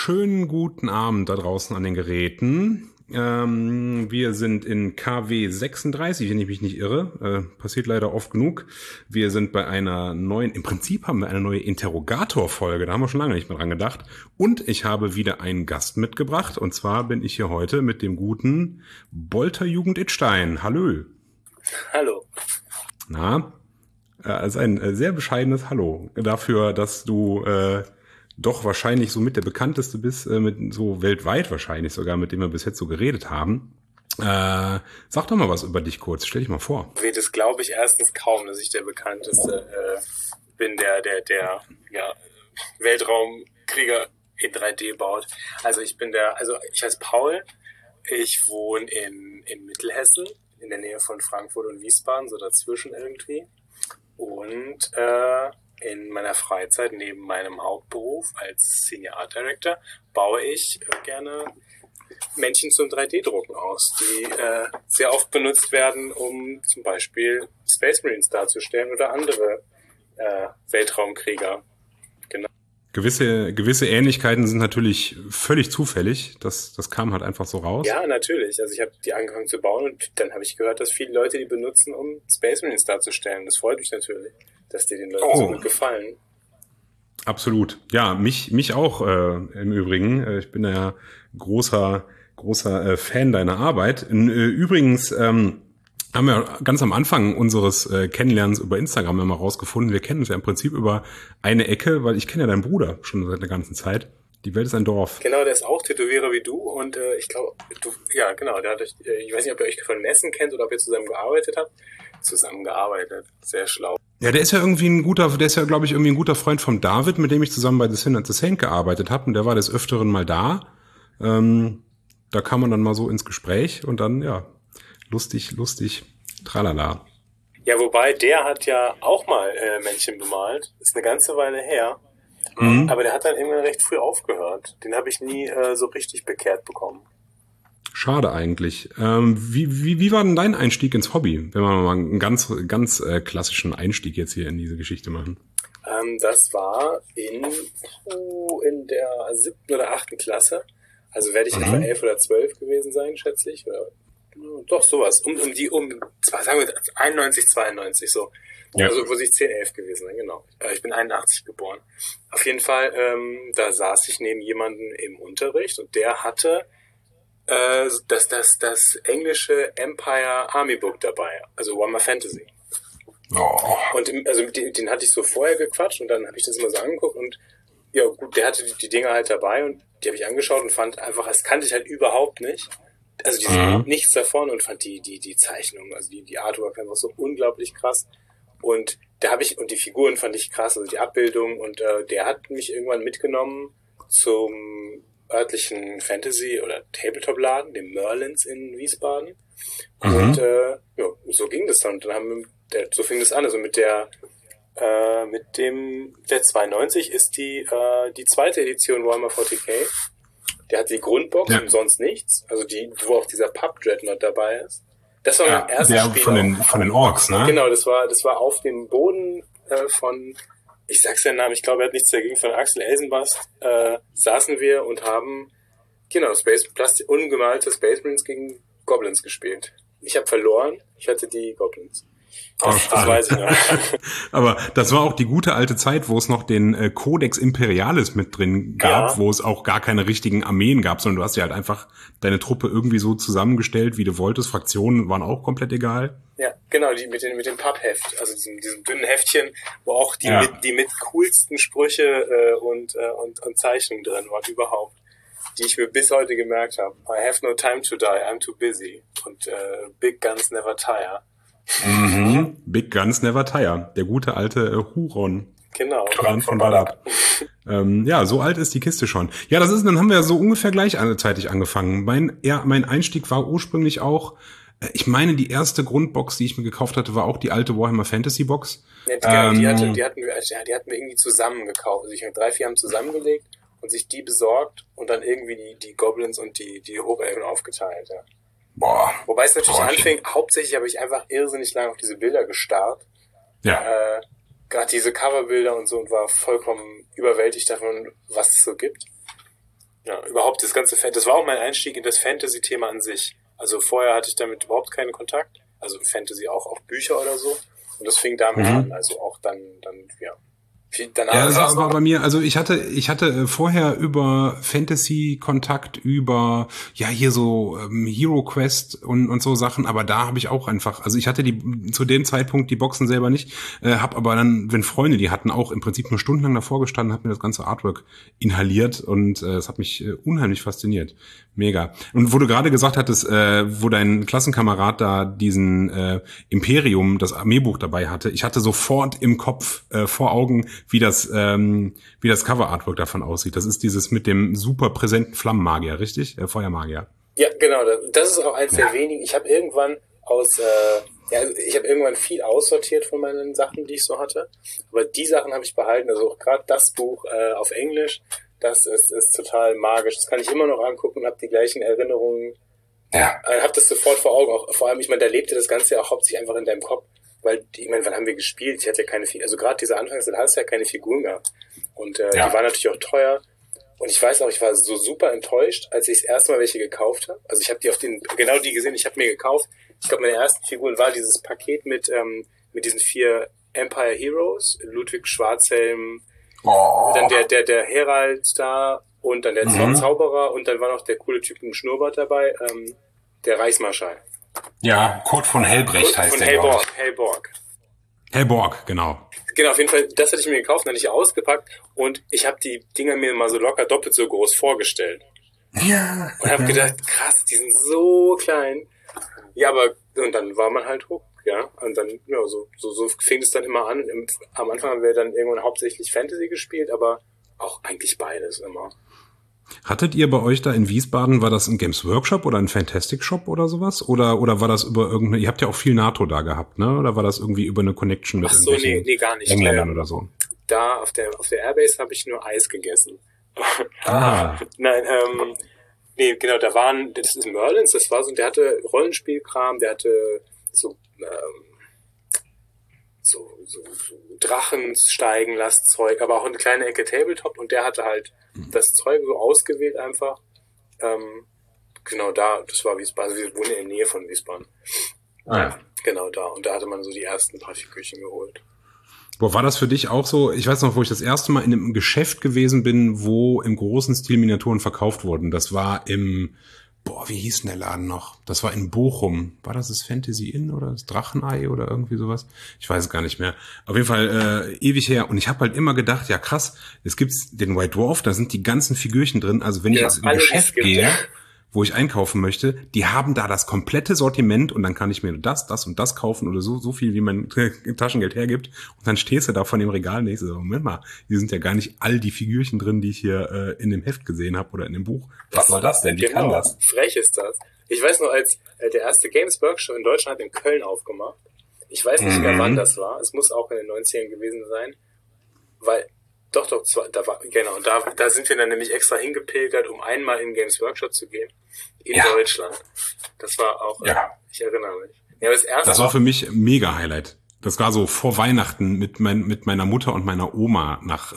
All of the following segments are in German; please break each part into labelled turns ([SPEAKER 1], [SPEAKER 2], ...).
[SPEAKER 1] schönen guten Abend da draußen an den Geräten. Wir sind in KW 36, wenn ich mich nicht irre. Passiert leider oft genug. Wir sind bei einer neuen, im Prinzip haben wir eine neue Interrogator-Folge, da haben wir schon lange nicht mehr dran gedacht. Und ich habe wieder einen Gast mitgebracht. Und zwar bin ich hier heute mit dem guten Bolter Jugend Idstein. Hallo.
[SPEAKER 2] Hallo.
[SPEAKER 1] Na, also ein sehr bescheidenes Hallo dafür, dass du doch wahrscheinlich so mit der bekannteste bist, mit so weltweit wahrscheinlich sogar, mit dem wir bis jetzt so geredet haben. Sag doch mal was über dich kurz, stell dich mal vor.
[SPEAKER 2] Das glaube ich erstens kaum, dass ich der bekannteste bin, der Weltraumkrieger in 3D baut. Also ich heiße Paul, ich wohne in Mittelhessen, in der Nähe von Frankfurt und Wiesbaden, so dazwischen irgendwie. Und in meiner Freizeit, neben meinem Hauptberuf als Senior Art Director, baue ich gerne Männchen zum 3D-Drucken aus, die sehr oft benutzt werden, um zum Beispiel Space Marines darzustellen oder andere Weltraumkrieger. Genau.
[SPEAKER 1] Gewisse Ähnlichkeiten sind natürlich völlig zufällig. Das kam halt einfach so raus.
[SPEAKER 2] Ja, natürlich. Also ich habe die angefangen zu bauen und dann habe ich gehört, dass viele Leute die benutzen, um Space Marines darzustellen. Das freut mich natürlich, dass dir den Leuten so gut gefallen.
[SPEAKER 1] Absolut. Ja, mich auch im Übrigen. Ich bin ja großer Fan deiner Arbeit. Übrigens haben wir ganz am Anfang unseres Kennenlernens über Instagram mal rausgefunden, wir kennen uns ja im Prinzip über eine Ecke, weil ich kenne ja deinen Bruder schon seit einer ganzen Zeit. Die Welt ist ein Dorf.
[SPEAKER 2] Genau, der ist auch Tätowierer wie du und ich glaube, der hat euch, ich weiß nicht, ob ihr euch von Nessen kennt oder ob ihr zusammen gearbeitet habt. Zusammengearbeitet, sehr schlau.
[SPEAKER 1] Ja, der ist ja glaube ich, irgendwie ein guter Freund von David, mit dem ich zusammen bei The Sin and the Saint gearbeitet habe und der war des Öfteren mal da. Da kam man dann mal so ins Gespräch und dann, ja, lustig, tralala.
[SPEAKER 2] Ja, wobei, der hat ja auch mal Männchen bemalt. Ist eine ganze Weile her. Mhm. Aber der hat dann irgendwann recht früh aufgehört. Den habe ich nie so richtig bekehrt bekommen.
[SPEAKER 1] Schade eigentlich. Wie war denn dein Einstieg ins Hobby? Wenn wir mal einen ganz klassischen Einstieg jetzt hier in diese Geschichte machen.
[SPEAKER 2] Das war in der 7. oder 8. Klasse. Also werde ich etwa 11 oder 12 gewesen sein, schätze ich. Oder, doch, sowas. Sagen wir 91, 92 so. Ja. Also wo ich 10, 11 gewesen sein, genau. Ich bin 81 geboren. Auf jeden Fall, da saß ich neben jemandem im Unterricht und der hatte das englische Empire Army Book dabei, also Warhammer Fantasy. Oh. Und den hatte ich so vorher gequatscht und dann habe ich das immer so angeguckt und ja gut, der hatte die Dinger halt dabei und die habe ich angeschaut und fand einfach, das kannte ich halt überhaupt nicht. Also nichts davon und fand die Zeichnung, also die Artwork einfach so unglaublich krass. Und die Figuren fand ich krass, also die Abbildung und der hat mich irgendwann mitgenommen zum örtlichen Fantasy- oder Tabletop-Laden, dem Merlins in Wiesbaden. Und so ging das dann. Und dann so fing das an. Also der 92 ist die zweite Edition Warhammer 40k. Der hat die Grundbox und sonst nichts. Also wo auch dieser Pub-Dreadnought dabei ist. Das war mein erstes Spiel.
[SPEAKER 1] Von den Orks, ne?
[SPEAKER 2] Genau, das war auf dem Boden von, ich sag's den Namen, ich glaube, er hat nichts dagegen, von Axel Elsenbast, saßen wir und haben, genau, ungemalte Space Marines gegen Goblins gespielt. Ich habe verloren, ich hatte die Goblins. Das weiß ich noch.
[SPEAKER 1] Aber das war auch die gute alte Zeit, wo es noch den Codex Imperialis mit drin gab, wo es auch gar keine richtigen Armeen gab, sondern du hast ja halt einfach deine Truppe irgendwie so zusammengestellt, wie du wolltest. Fraktionen waren auch komplett egal.
[SPEAKER 2] Ja, genau, die mit dem Pappheft, also diesem dünnen Heftchen, wo auch die mit coolsten Sprüche und Zeichnungen drin waren überhaupt, die ich mir bis heute gemerkt habe. I have no time to die, I'm too busy. Und Big Guns never tire.
[SPEAKER 1] Mhm. Big Guns never tire. Der gute alte Huron.
[SPEAKER 2] Genau.
[SPEAKER 1] Von Ballard. Ja, so alt ist die Kiste schon. Ja, dann haben wir so ungefähr gleichzeitig angefangen. Mein Einstieg war ursprünglich auch, ich meine, die erste Grundbox, die ich mir gekauft hatte, war auch die alte Warhammer Fantasy Box.
[SPEAKER 2] Ja, die hatten wir irgendwie zusammen gekauft. Also 3, 4 haben zusammengelegt und sich die besorgt und dann irgendwie die Goblins und die Hochelfen aufgeteilt, ja.
[SPEAKER 1] Boah.
[SPEAKER 2] Wobei es natürlich anfing, hauptsächlich habe ich einfach irrsinnig lange auf diese Bilder gestarrt.
[SPEAKER 1] Ja.
[SPEAKER 2] Gerade diese Coverbilder und so und war vollkommen überwältigt davon, was es so gibt. Ja, überhaupt das ganze das war auch mein Einstieg in das Fantasy-Thema an sich. Also vorher hatte ich damit überhaupt keinen Kontakt. Also Fantasy auch Bücher oder so. Und das fing damit an. Also auch dann, ja. Danach
[SPEAKER 1] Ja, das war bei mir, also ich hatte vorher über Fantasy Kontakt, über hier so Hero Quest und so Sachen, aber da habe ich auch einfach, also ich hatte zu dem Zeitpunkt die Boxen selber nicht, habe aber dann, wenn Freunde die hatten, auch im Prinzip nur stundenlang davor gestanden, habe mir das ganze Artwork inhaliert und es hat mich unheimlich fasziniert. Mega. Und wo du gerade gesagt hattest, wo dein Klassenkamerad da diesen Imperium, das Armeebuch dabei hatte, ich hatte sofort im Kopf vor Augen, wie das Cover-Artwork davon aussieht. Das ist dieses mit dem super präsenten Flammenmagier, richtig? Feuermagier.
[SPEAKER 2] Ja, genau. Das ist auch eins der wenigen. Ich habe irgendwann viel aussortiert von meinen Sachen, die ich so hatte. Aber die Sachen habe ich behalten. Also auch gerade das Buch auf Englisch, das ist total magisch. Das kann ich immer noch angucken und habe die gleichen Erinnerungen. Ja. Hab das sofort vor Augen. Auch, vor allem, ich meine, da lebte das Ganze ja auch hauptsächlich einfach in deinem Kopf. Weil, ich meine, wann haben wir gespielt? Ich hatte ja keine Figuren, also gerade diese Anfangszeit hast du ja keine Figuren gehabt. Und die waren natürlich auch teuer. Und ich weiß auch, ich war so super enttäuscht, als ich das erste Mal welche gekauft habe. Also ich habe genau die gesehen, ich habe mir gekauft. Ich glaube, meine ersten Figuren war dieses Paket mit diesen 4 Empire Heroes, Ludwig Schwarzhelm, dann der Herald da und dann der Zauberer und dann war noch der coole Typ mit dem Schnurrbart dabei, der Reichsmarschall.
[SPEAKER 3] Ja, Kurt von Helbrecht heißt der.
[SPEAKER 1] Hellborg, genau.
[SPEAKER 2] Genau, auf jeden Fall, das hatte ich mir gekauft, dann hatte ich ausgepackt und ich habe die Dinger mir mal so locker doppelt so groß vorgestellt.
[SPEAKER 3] Ja.
[SPEAKER 2] Und habe gedacht, krass, die sind so klein. Ja, aber, und dann war man halt hoch, ja. Und dann, ja, so fing es dann immer an. Am Anfang haben wir dann irgendwann hauptsächlich Fantasy gespielt, aber auch eigentlich beides immer.
[SPEAKER 1] Hattet ihr bei euch da in Wiesbaden, war das ein Games Workshop oder ein Fantastic Shop oder sowas? Oder war das über irgendeine, ihr habt ja auch viel NATO da gehabt, ne? Oder war das irgendwie über eine Connection mit
[SPEAKER 2] nee, gar nicht.
[SPEAKER 1] Engländern oder so?
[SPEAKER 2] Da auf der Airbase habe ich nur Eis gegessen. Nein, nee, genau, das ist Merlins, das war so, der hatte Rollenspielkram, der hatte so Drachen steigen lassen Zeug, aber auch eine kleine Ecke Tabletop und der hatte halt das Zeug so ausgewählt einfach. Genau da, das war Wiesbaden, also wir wohnen in der Nähe von Wiesbaden. Ja. Genau da. Und da hatte man so die ersten paar Figürchen geholt.
[SPEAKER 1] Boah, war das für dich auch so? Ich weiß noch, wo ich das erste Mal in einem Geschäft gewesen bin, wo im großen Stil Miniaturen verkauft wurden. Das war wie hieß denn der Laden noch? Das war in Bochum. War das Fantasy Inn oder das Drachenei oder irgendwie sowas? Ich weiß es gar nicht mehr. Auf jeden Fall ewig her. Und ich habe halt immer gedacht, ja krass, es gibt den White Dwarf, da sind die ganzen Figürchen drin. Also wenn ich jetzt in ein Geschäft gehe, wo ich einkaufen möchte, die haben da das komplette Sortiment und dann kann ich mir das und das kaufen oder so viel, wie mein Taschengeld hergibt. Und dann stehst du da von dem Regal und denkst so, Moment mal, hier sind ja gar nicht all die Figürchen drin, die ich hier in dem Heft gesehen habe oder in dem Buch.
[SPEAKER 3] Was soll das denn? Wie kann das?
[SPEAKER 2] Frech ist das. Ich weiß noch, als der erste Games Workshop in Deutschland hat in Köln aufgemacht. Ich weiß nicht mehr, wann das war. Es muss auch in den 90ern gewesen sein. Weil Doch, da sind wir dann nämlich extra hingepilgert, um einmal in Games Workshop zu gehen. In Deutschland. Das war auch, ich erinnere mich. Ja,
[SPEAKER 1] das war für mich ein mega Highlight. Das war so vor Weihnachten mit meiner Mutter und meiner Oma nach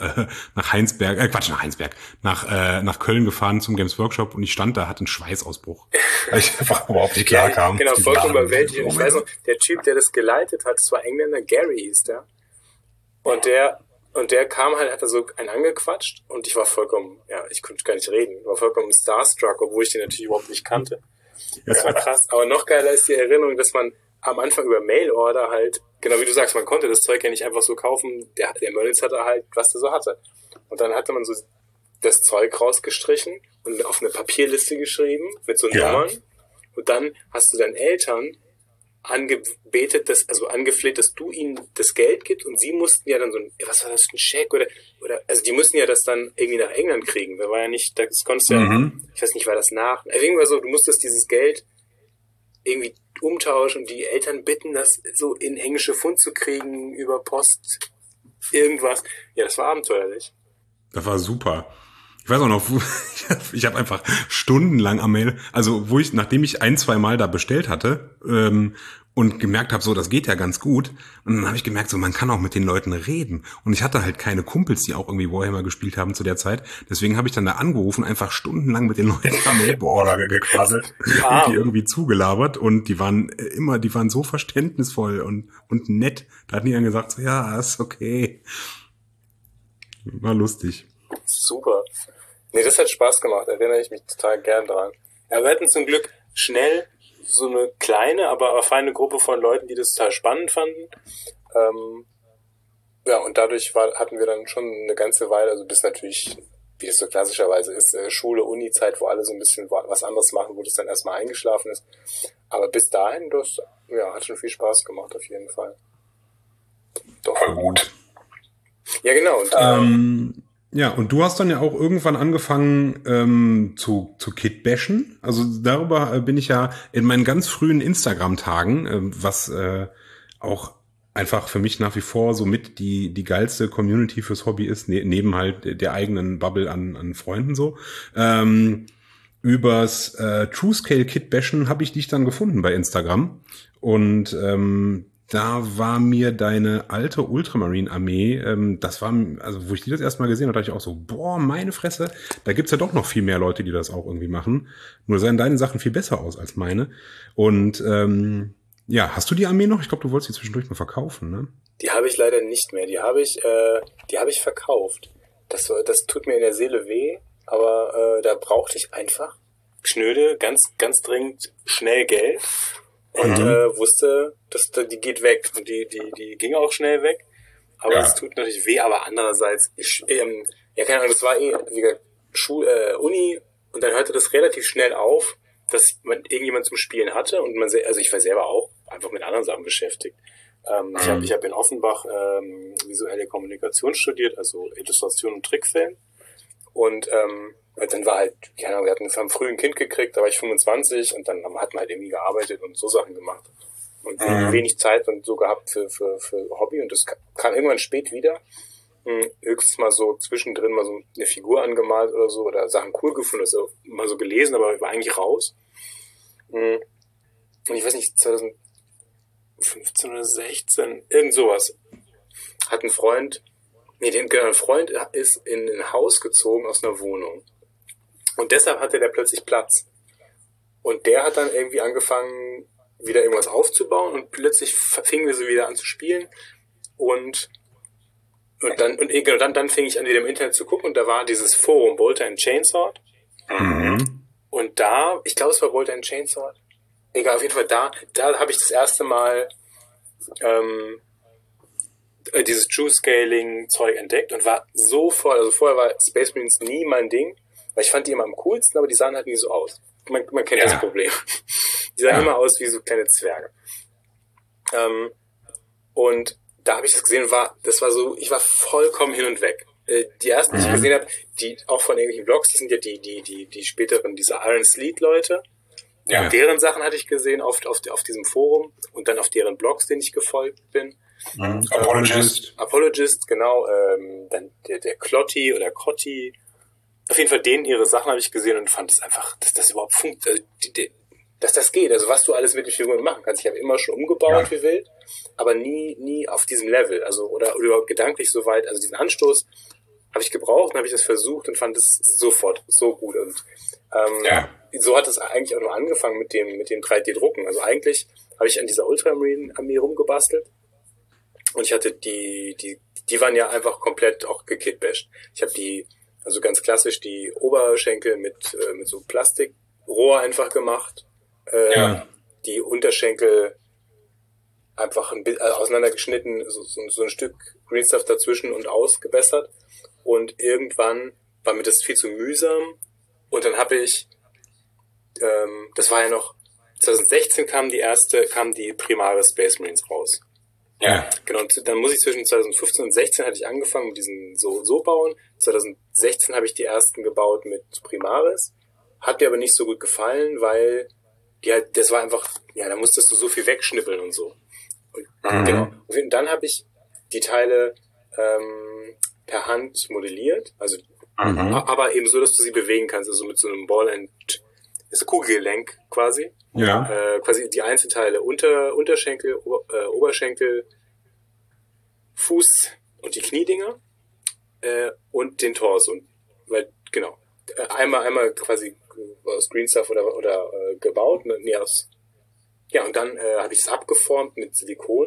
[SPEAKER 1] nach Köln gefahren zum Games Workshop und ich stand da, hatte einen Schweißausbruch.
[SPEAKER 3] Weil ich einfach überhaupt nicht klar kam.
[SPEAKER 2] Genau, vollkommen überwältigt. Ich weiß noch, der Typ, der das geleitet hat, das war Engländer, Gary hieß der. Und der kam halt, hat da so einen angequatscht und ich war vollkommen, ich konnte gar nicht reden, ich war vollkommen starstruck, obwohl ich den natürlich überhaupt nicht kannte. Das war krass. Aber noch geiler ist die Erinnerung, dass man am Anfang über Mailorder halt, genau wie du sagst, man konnte das Zeug ja nicht einfach so kaufen, der Merlins hatte halt, was er so hatte. Und dann hatte man so das Zeug rausgestrichen und auf eine Papierliste geschrieben mit so Nummern. Und dann hast du deinen Eltern angefleht, dass du ihnen das Geld gibst und sie mussten ja dann so was war das für ein Scheck oder also die mussten ja das dann irgendwie nach England kriegen. Da war ja nicht, das konntest du ich weiß nicht, war das nach. Irgendwas so, du musstest dieses Geld irgendwie umtauschen und die Eltern bitten, das so in englische Pfund zu kriegen über Post, irgendwas. Ja, das war abenteuerlich.
[SPEAKER 1] Das war super. Ich weiß auch noch, ich habe einfach stundenlang am Mail, also nachdem ich 1-2 Mal da bestellt hatte und gemerkt habe, so, das geht ja ganz gut. Und dann habe ich gemerkt, so, man kann auch mit den Leuten reden. Und ich hatte halt keine Kumpels, die auch irgendwie Warhammer gespielt haben zu der Zeit. Deswegen habe ich dann da angerufen, einfach stundenlang mit den Leuten am Mailboarder gequasselt und die irgendwie zugelabert. Und die waren so verständnisvoll und nett. Da hat die dann gesagt, so, ja, ist okay. War lustig.
[SPEAKER 2] Super. Nee, das hat Spaß gemacht, erinnere ich mich total gern dran. Ja, wir hatten zum Glück schnell so eine kleine, aber feine Gruppe von Leuten, die das total spannend fanden. Ja, und dadurch hatten wir dann schon eine ganze Weile, also bis natürlich, wie das so klassischerweise ist, Schule, Uni-Zeit, wo alle so ein bisschen was anderes machen, wo das dann erstmal eingeschlafen ist. Aber bis dahin, das hat schon viel Spaß gemacht, auf jeden Fall.
[SPEAKER 3] Doch. Voll gut.
[SPEAKER 2] Ja, genau. Und,
[SPEAKER 1] ja, und du hast dann ja auch irgendwann angefangen zu Kitbashen. Also darüber bin ich ja in meinen ganz frühen Instagram-Tagen, was auch einfach für mich nach wie vor so mit die geilste Community fürs Hobby ist, neben halt der eigenen Bubble an Freunden so. Übers TrueScale Kitbashen habe ich dich dann gefunden bei Instagram. Und da war mir deine alte Ultramarine-Armee, das war, also wo ich die das erste Mal gesehen habe, dachte ich auch so, boah, meine Fresse, da gibt's ja doch noch viel mehr Leute, die das auch irgendwie machen. Nur sehen deine Sachen viel besser aus als meine. Und ja, hast du die Armee noch? Ich glaube, du wolltest die zwischendurch mal verkaufen, ne?
[SPEAKER 2] Die habe ich leider nicht mehr. Die habe ich verkauft. Das tut mir in der Seele weh, aber da brauchte ich einfach schnöde, ganz, ganz dringend schnell Geld. Und wusste, dass die geht weg. Und die ging auch schnell weg. Aber es tut natürlich weh. Aber andererseits, keine Ahnung, das war wie gesagt, Uni. Und dann hörte das relativ schnell auf, dass man irgendjemand zum Spielen hatte. Und also ich war selber auch einfach mit anderen Sachen beschäftigt. Ich hab in Offenbach visuelle Kommunikation studiert, also Illustration und Trickfilm. Und dann war halt, keine Ahnung, wir haben früh ein Kind gekriegt, da war ich 25 und dann hat man halt irgendwie gearbeitet und so Sachen gemacht. Und wenig Zeit und so gehabt für Hobby und das kam irgendwann spät wieder. Höchstens mal so zwischendrin mal so eine Figur angemalt oder so oder Sachen cool gefunden, also mal so gelesen, aber war eigentlich raus. Und ich weiß nicht, 2015 oder 16, irgend sowas, hat ein Freund ist in ein Haus gezogen aus einer Wohnung. Und deshalb hatte der plötzlich Platz. Und der hat dann irgendwie angefangen, wieder irgendwas aufzubauen und plötzlich fingen wir so wieder an zu spielen. Und dann fing ich an, wieder im Internet zu gucken und da war dieses Forum Bolter and Chainsword. Und da, ich glaube, es war Bolter and Chainsword. Egal, auf jeden Fall da habe ich das erste Mal dieses True-Scaling-Zeug entdeckt und war so voll. Also vorher war Space Marines nie mein Ding, weil ich fand die immer am coolsten, aber die sahen halt nie so aus. Man kennt das Problem. Die sahen immer aus wie so kleine Zwerge. Und da habe ich das gesehen, ich war vollkommen hin und weg. Die ersten, die ich gesehen habe, die auch von irgendwelchen Blogs, das sind ja die späteren, diese Iron Sleet-Leute. Ja. Deren Sachen hatte ich gesehen auf diesem Forum und dann auf deren Blogs, denen ich gefolgt bin. Apologist, genau. Dann der Clotti oder Cotti. Auf jeden Fall ihre Sachen habe ich gesehen und fand es einfach, dass das überhaupt funktioniert, dass das geht. Also was du alles mit den Figuren machen kannst. Ich habe immer schon umgebaut wie wild, aber nie auf diesem Level. Also oder überhaupt gedanklich so weit. Also diesen Anstoß habe ich gebraucht und habe ich das versucht und fand es sofort so gut. Und so hat es eigentlich auch nur angefangen mit dem 3D-Drucken. Also eigentlich habe ich an dieser Ultramarine-Armee rumgebastelt. Und ich hatte die waren ja einfach komplett auch gekitbasht. Ich habe also ganz klassisch die Oberschenkel mit so Plastikrohr einfach gemacht. Die Unterschenkel einfach auseinandergeschnitten, so ein Stück Green Stuff dazwischen und ausgebessert. Und irgendwann war mir das viel zu mühsam. Und dann habe ich, das war ja noch, 2016 kam die Primaris Space Marines raus. Ja. Genau, und dann muss ich zwischen 2015 und 2016 hatte ich angefangen mit diesen so bauen. 2016 habe ich die ersten gebaut mit Primaris. Hat mir aber nicht so gut gefallen, weil das war einfach, da musstest du so viel wegschnippeln und so. Und, genau. Und dann habe ich die Teile per Hand modelliert, also aber eben so, dass du sie bewegen kannst, also mit so einem Ball and ist Kugelgelenk quasi.
[SPEAKER 1] Ja.
[SPEAKER 2] Quasi die Einzelteile Unterschenkel, Oberschenkel, Fuß und die Kniedinger und den Torso. Weil, genau. Einmal quasi aus Green Stuff oder gebaut. Nee, aus. Ja, und dann habe ich es abgeformt mit Silikon.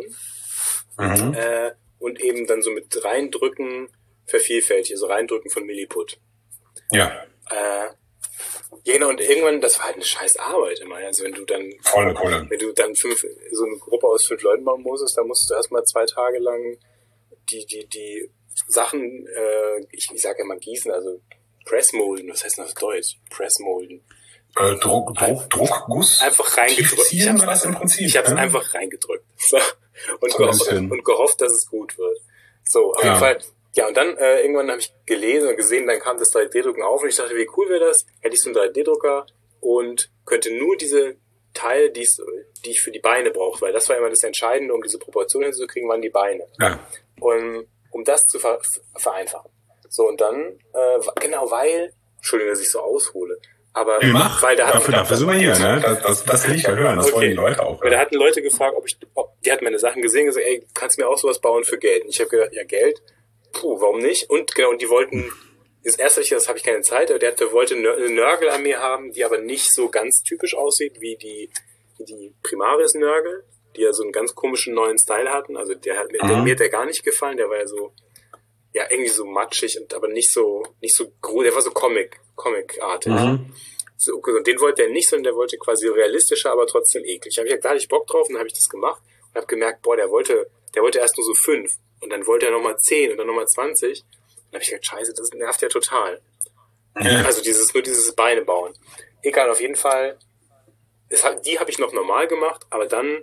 [SPEAKER 2] Und eben dann so mit Reindrücken vervielfältigt, also Reindrücken von Milliput.
[SPEAKER 3] Ja.
[SPEAKER 2] Ja, genau, und irgendwann, das war halt eine scheiß Arbeit immer. Also wenn du dann
[SPEAKER 3] Volle Kohle.
[SPEAKER 2] Wenn du dann so eine Gruppe aus 5 Leuten bauen musstest, dann musst du erstmal 2 Tage lang die Sachen, ich sage ja mal gießen, also Pressmolden, was heißt das auf Deutsch? Pressmolden.
[SPEAKER 3] Druckguss?
[SPEAKER 2] Einfach reingedrückt. Ich habe es einfach reingedrückt. So. Und gehofft, dass es gut wird. So, auf jeden Fall. Ja, und dann irgendwann habe ich gelesen und gesehen, dann kam das 3D-Drucken auf und ich dachte, wie cool wäre das? Hätte ich so einen 3D-Drucker und könnte nur diese Teile, die ich für die Beine brauche, weil das war immer das Entscheidende, um diese Proportionen hinzukriegen, waren die Beine.
[SPEAKER 1] Ja.
[SPEAKER 2] Und um das zu vereinfachen. So, und dann, Entschuldigung, dass ich so aushole, aber
[SPEAKER 1] weil dafür sind wir hier, ne? Das will ich ja hören, das wollen die Leute auch.
[SPEAKER 2] Weil da hatten Leute gefragt, die hatten meine Sachen gesehen und gesagt, ey, kannst du mir auch sowas bauen für Geld? Und ich habe gedacht, ja, Geld? Puh, warum nicht? Und genau, und die wollten, das habe ich keine Zeit, aber der wollte eine Nörgelarmee haben, die aber nicht so ganz typisch aussieht wie die Primaris-Nörgel, die ja so einen ganz komischen neuen Style hatten. Also mir hat der gar nicht gefallen, der war ja so, ja, irgendwie so matschig und aber nicht so groß, der war so Comic-artig. So, und den wollte er nicht, sondern der wollte quasi realistischer, aber trotzdem eklig. Da hatte ich Bock drauf und dann habe ich das gemacht und habe gemerkt, boah, der wollte erst nur so 5 und dann wollte er nochmal 10 und dann nochmal 20. Und dann habe ich gedacht, scheiße, das nervt ja total. Also nur dieses Beine bauen. Egal, auf jeden Fall, die habe ich noch normal gemacht, aber dann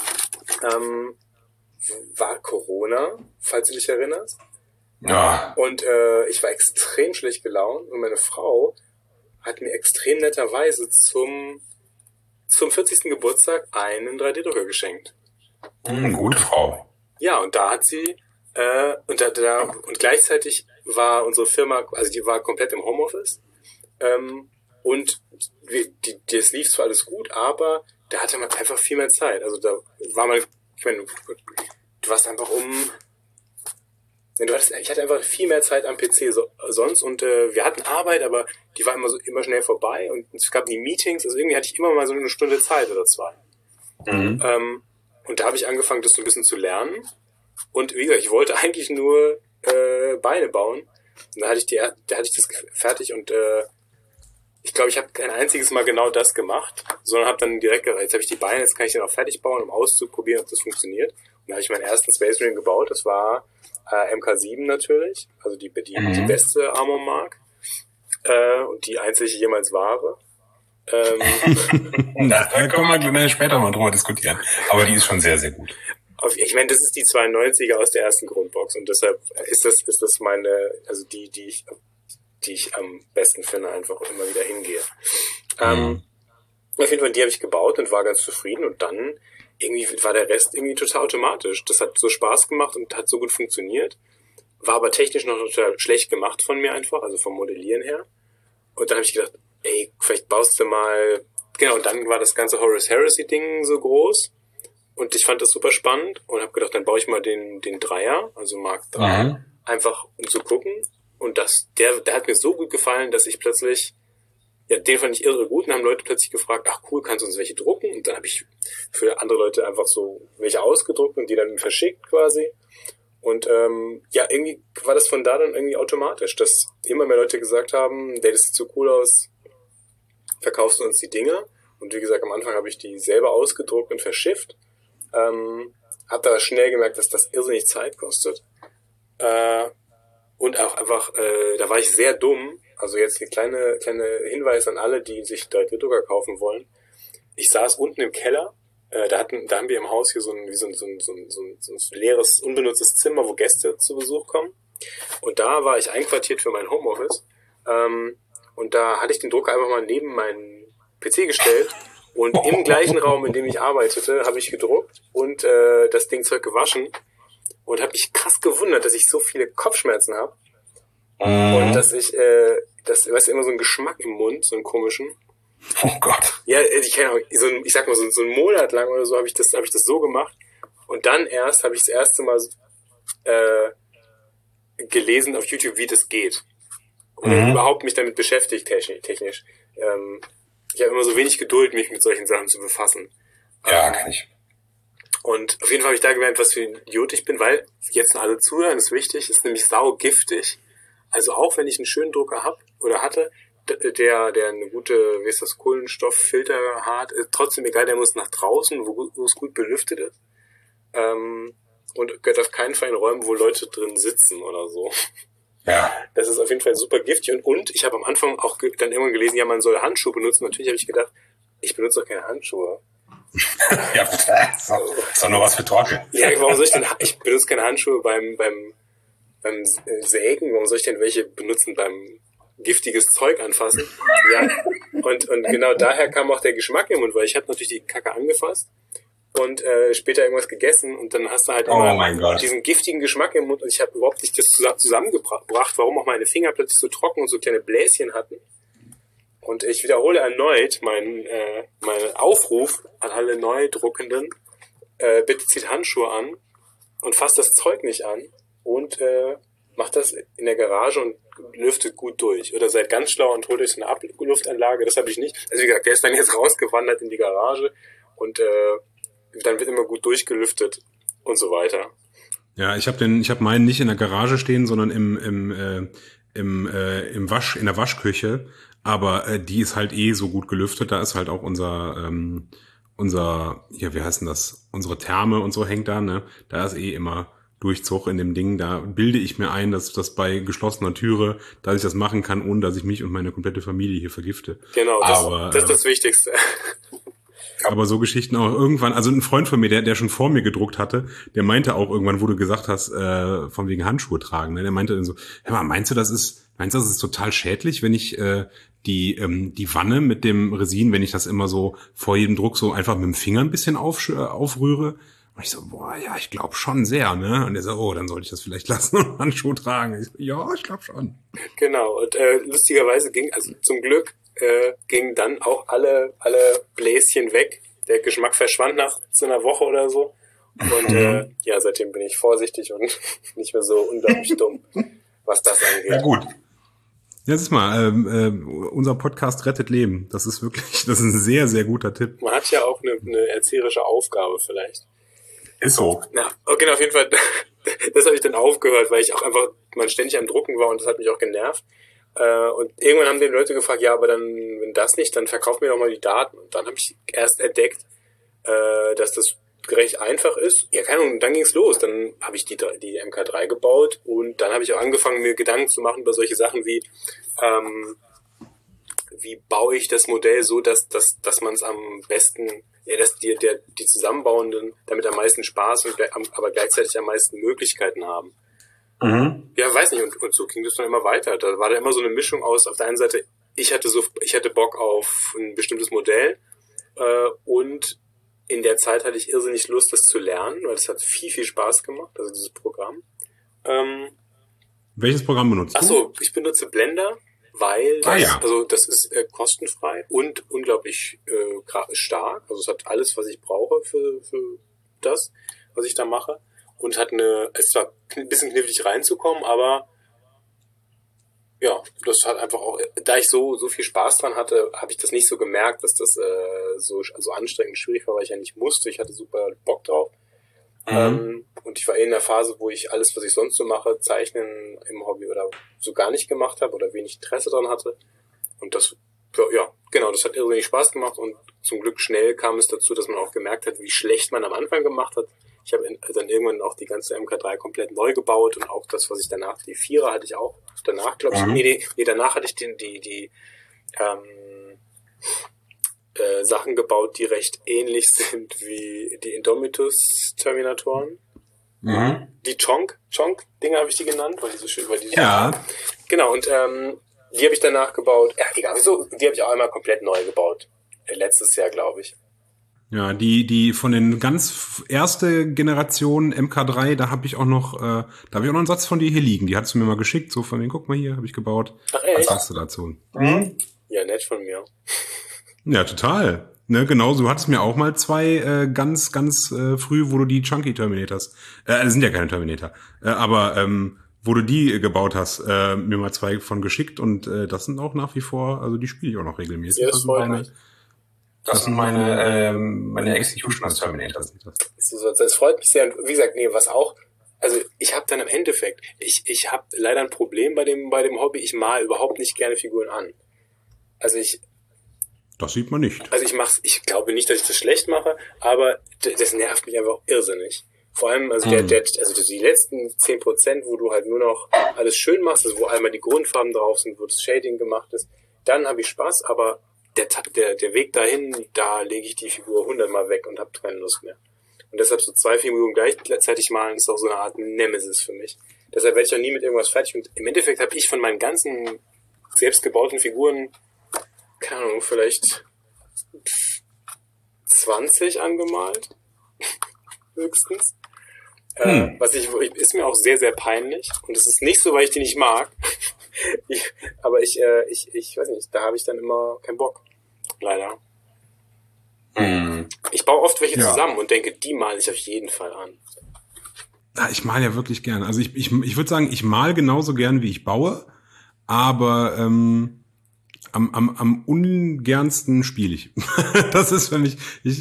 [SPEAKER 2] war Corona, falls du dich erinnerst.
[SPEAKER 3] Ja.
[SPEAKER 2] Und ich war extrem schlecht gelaunt und meine Frau hat mir extrem netterweise zum 40. Geburtstag einen 3D-Drucker geschenkt.
[SPEAKER 3] Gute Frau.
[SPEAKER 2] Ja, und da hat sie und gleichzeitig war unsere Firma, also die war komplett im Homeoffice und das lief zwar alles gut, aber da hatte man einfach viel mehr Zeit. Also da war man, ich meine, du warst einfach ich hatte einfach viel mehr Zeit am PC sonst und wir hatten Arbeit, aber die war immer schnell vorbei und es gab nie Meetings, also irgendwie hatte ich immer mal so eine Stunde Zeit oder 2. Und da habe ich angefangen, das so ein bisschen zu lernen und wie gesagt, ich wollte eigentlich nur Beine bauen und da hatte ich das fertig und ich glaube, ich habe kein einziges Mal genau das gemacht, sondern habe dann direkt gesagt, jetzt habe ich die Beine, jetzt kann ich den auch fertig bauen, um auszuprobieren, ob das funktioniert. Und da habe ich meinen ersten Space Marine gebaut, das war MK7 natürlich, also die beste Armor-Mark und die einzige jemals wahre.
[SPEAKER 3] Da können wir später mal drüber diskutieren. Aber die ist schon sehr, sehr gut.
[SPEAKER 2] Ich meine, das ist die 92er aus der ersten Grundbox und deshalb ist das meine, also die ich am besten finde, einfach immer wieder hingehe. Auf jeden Fall, die habe ich gebaut und war ganz zufrieden und dann irgendwie war der Rest irgendwie total automatisch. Das hat so Spaß gemacht und hat so gut funktioniert. War aber technisch noch total schlecht gemacht von mir einfach, also vom Modellieren her. Und dann habe ich gedacht, ey, vielleicht baust du mal... Genau, und dann war das ganze Horus Heresy-Ding so groß. Und ich fand das super spannend und habe gedacht, dann baue ich mal den Dreier, also Mark 3, einfach um zu gucken. Und der hat mir so gut gefallen, dass ich plötzlich... Ja, den fand ich irre gut und haben Leute plötzlich gefragt, ach cool, kannst du uns welche drucken? Und dann habe ich für andere Leute einfach so welche ausgedruckt und die dann verschickt quasi. Und irgendwie war das von da dann irgendwie automatisch, dass immer mehr Leute gesagt haben, das sieht so cool aus, verkaufst du uns die Dinge? Und wie gesagt, am Anfang habe ich die selber ausgedruckt und verschifft. Hab da schnell gemerkt, dass das irrsinnig Zeit kostet. Und auch einfach, da war ich sehr dumm. Also jetzt ein kleine Hinweis an alle, die sich 3D-Drucker kaufen wollen. Ich saß unten im Keller, da haben wir im Haus hier so ein leeres, unbenutztes Zimmer, wo Gäste zu Besuch kommen. Und da war ich einquartiert für mein Homeoffice. Und da hatte ich den Drucker einfach mal neben meinen PC gestellt. Und im gleichen Raum, in dem ich arbeitete, habe ich gedruckt und das Ding gewaschen. Und habe mich krass gewundert, dass ich so viele Kopfschmerzen habe. Und dass ich, weißt du, immer so einen Geschmack im Mund, so einen komischen.
[SPEAKER 3] Oh Gott.
[SPEAKER 2] Ja, ich kann auch, ich sag mal, so einen Monat lang oder so habe ich das so gemacht. Und dann erst habe ich das erste Mal gelesen auf YouTube, wie das geht. Und überhaupt mich damit beschäftigt, technisch. Ich habe immer so wenig Geduld, mich mit solchen Sachen zu befassen.
[SPEAKER 3] Ja, kann ich.
[SPEAKER 2] Und auf jeden Fall habe ich da gemerkt, was für ein Idiot ich bin, weil jetzt alle zuhören, ist wichtig, ist nämlich saugiftig. Also auch wenn ich einen schönen Drucker habe oder hatte, der eine gute, wie ist das, Kohlenstofffilter hat, trotzdem egal, der muss nach draußen, wo es gut belüftet ist. Und gehört auf keinen Fall in Räumen, wo Leute drin sitzen oder so.
[SPEAKER 3] Ja.
[SPEAKER 2] Das ist auf jeden Fall super giftig. Und ich habe am Anfang auch dann irgendwann gelesen, ja, man soll Handschuhe benutzen. Natürlich habe ich gedacht, ich benutze doch keine Handschuhe.
[SPEAKER 3] Ja, ist doch nur was für Torte.
[SPEAKER 2] Ja, warum soll ich denn, ich benutze keine Handschuhe beim Sägen, warum soll ich denn welche benutzen beim giftiges Zeug anfassen? Ja, und genau daher kam auch der Geschmack im Mund, weil ich habe natürlich die Kacke angefasst und später irgendwas gegessen und dann hast du halt immer diesen giftigen Geschmack im Mund und ich habe überhaupt nicht das zusammengebracht, warum auch meine Finger plötzlich so trocken und so kleine Bläschen hatten. Und ich wiederhole erneut meinen Aufruf an alle Neudruckenden, bitte zieht Handschuhe an und fasst das Zeug nicht an und macht das in der Garage und lüftet gut durch. Oder seid ganz schlau und holt euch eine Abluftanlage, das habe ich nicht. Also wie gesagt, der ist dann jetzt rausgewandert in die Garage und dann wird immer gut durchgelüftet und so weiter.
[SPEAKER 1] Ja, ich habe meinen nicht in der Garage stehen, sondern in der Waschküche. Aber die ist halt so gut gelüftet. Da ist halt auch unser, wie heißt denn das? Unsere Therme und so hängt da, ne? Da ist immer Durchzug in dem Ding. Da bilde ich mir ein, dass das bei geschlossener Türe, dass ich das machen kann, ohne dass ich mich und meine komplette Familie hier vergifte.
[SPEAKER 2] Genau, das ist das Wichtigste.
[SPEAKER 1] Aber so Geschichten auch irgendwann, also ein Freund von mir, der schon vor mir gedruckt hatte, der meinte auch irgendwann, wo du gesagt hast, von wegen Handschuhe tragen, ne? Der meinte dann so, hör mal, meinst du, das ist total schädlich, wenn ich die Wanne mit dem Resin, wenn ich das immer so vor jedem Druck so einfach mit dem Finger ein bisschen aufrühre? Und ich so, boah, ja, ich glaube schon sehr, ne? Und er so, oh, dann sollte ich das vielleicht lassen und Handschuhe tragen. Ich so, ja, ich glaube schon.
[SPEAKER 2] Genau, und lustigerweise zum Glück gingen dann auch alle Bläschen weg. Der Geschmack verschwand nach so einer Woche oder so. Und seitdem bin ich vorsichtig und nicht mehr so unglaublich dumm, was das angeht.
[SPEAKER 3] Ja, gut.
[SPEAKER 1] Ja, siehst mal, unser Podcast rettet Leben. Das ist ein sehr, sehr guter Tipp.
[SPEAKER 2] Man hat ja auch eine erzieherische Aufgabe vielleicht.
[SPEAKER 3] Ist so.
[SPEAKER 2] Na, okay, auf jeden Fall, das habe ich dann aufgehört, weil ich auch einfach mal ständig am Drucken war und das hat mich auch genervt. Und irgendwann haben die Leute gefragt, ja, aber dann, wenn das nicht, dann verkauf mir doch mal die Daten. Und dann habe ich erst entdeckt, dass das recht einfach ist. Ja, keine Ahnung, dann ging's los. Dann habe ich die MK3 gebaut und dann habe ich auch angefangen, mir Gedanken zu machen über solche Sachen wie baue ich das Modell so, dass man es am besten, ja, dass die Zusammenbauenden damit am meisten Spaß und aber gleichzeitig am meisten Möglichkeiten haben. Mhm. Ja, weiß nicht, und so ging das dann immer weiter. Da war da immer so eine Mischung aus, auf der einen Seite, ich hatte Bock auf ein bestimmtes Modell und in der Zeit hatte ich irrsinnig Lust, das zu lernen, weil das hat viel, viel Spaß gemacht, also dieses Programm.
[SPEAKER 1] Welches Programm benutzt du?
[SPEAKER 2] Achso, ich benutze Blender, weil das ist kostenfrei und unglaublich stark. Also es hat alles, was ich brauche für das, was ich da mache. Und es ist zwar ein bisschen knifflig reinzukommen, aber ja, das hat einfach auch, da ich so viel Spaß dran hatte, habe ich das nicht so gemerkt, dass das so anstrengend und schwierig war, weil ich ja nicht musste. Ich hatte super Bock drauf. Mhm. Und ich war in einer Phase, wo ich alles, was ich sonst so mache, Zeichnen im Hobby oder so gar nicht gemacht habe oder wenig Interesse dran hatte. Und das, ja, genau, das hat irrsinnig Spaß gemacht und zum Glück schnell kam es dazu, dass man auch gemerkt hat, wie schlecht man am Anfang gemacht hat. Ich habe dann irgendwann auch die ganze MK3 komplett neu gebaut und auch das, was ich danach, die Vierer hatte ich auch danach, glaube ich, nee, danach hatte ich die Sachen gebaut, die recht ähnlich sind wie die Indomitus-Terminatoren. Mhm. Die Chonk-Dinger habe ich die genannt, weil die so schön,
[SPEAKER 3] ja.
[SPEAKER 2] Genau, und die habe ich danach gebaut. Ja, egal, wieso? Die habe ich auch einmal komplett neu gebaut. Letztes Jahr, glaube ich.
[SPEAKER 1] Ja, die von den ganz erste Generation MK3, da habe ich auch noch einen Satz von dir hier liegen. Die hast du mir mal geschickt, so von den, guck mal hier, habe ich gebaut.
[SPEAKER 2] Ach echt?
[SPEAKER 1] Was sagst du dazu?
[SPEAKER 2] Mhm. Ja, nett von mir.
[SPEAKER 1] Ja, total. Ne, genauso. Du hattest mir auch mal zwei ganz, ganz früh, wo du die Chunky Terminators, sind ja keine Terminator, aber wo du die gebaut hast, mir mal zwei von geschickt und das sind auch nach wie vor, also die spiele ich auch noch regelmäßig.
[SPEAKER 2] Ja, das freut mich.
[SPEAKER 3] Das sind meine Execution als Terminators.
[SPEAKER 2] Das freut mich sehr. Und wie gesagt, nee, was auch, also ich habe dann im Endeffekt, ich habe leider ein Problem bei dem Hobby, ich mal überhaupt nicht gerne Figuren an.
[SPEAKER 1] Das sieht man nicht.
[SPEAKER 2] Also ich glaube nicht, dass ich das schlecht mache, aber das nervt mich einfach irrsinnig. Vor allem, also die letzten 10%, wo du halt nur noch alles schön machst, also wo einmal die Grundfarben drauf sind, wo das Shading gemacht ist, dann habe ich Spaß, aber der Weg dahin, da lege ich die Figur 100-mal weg und habe keine Lust mehr. Und deshalb so 2 Figuren gleichzeitig malen, ist auch so eine Art Nemesis für mich. Deshalb werde ich auch nie mit irgendwas fertig. Und im Endeffekt habe ich von meinen ganzen selbstgebauten Figuren, keine Ahnung, vielleicht 20 angemalt. Höchstens. Ist mir auch sehr, sehr peinlich. Und es ist nicht so, weil ich die nicht mag. Aber ich weiß nicht, da habe ich dann immer keinen Bock. Leider. Ich baue oft welche zusammen und denke, die male ich auf jeden Fall an.
[SPEAKER 1] Ja, ich male ja wirklich gern. Also ich würde sagen, ich male genauso gern, wie ich baue, aber am ungernsten spiele ich. Das ist für mich,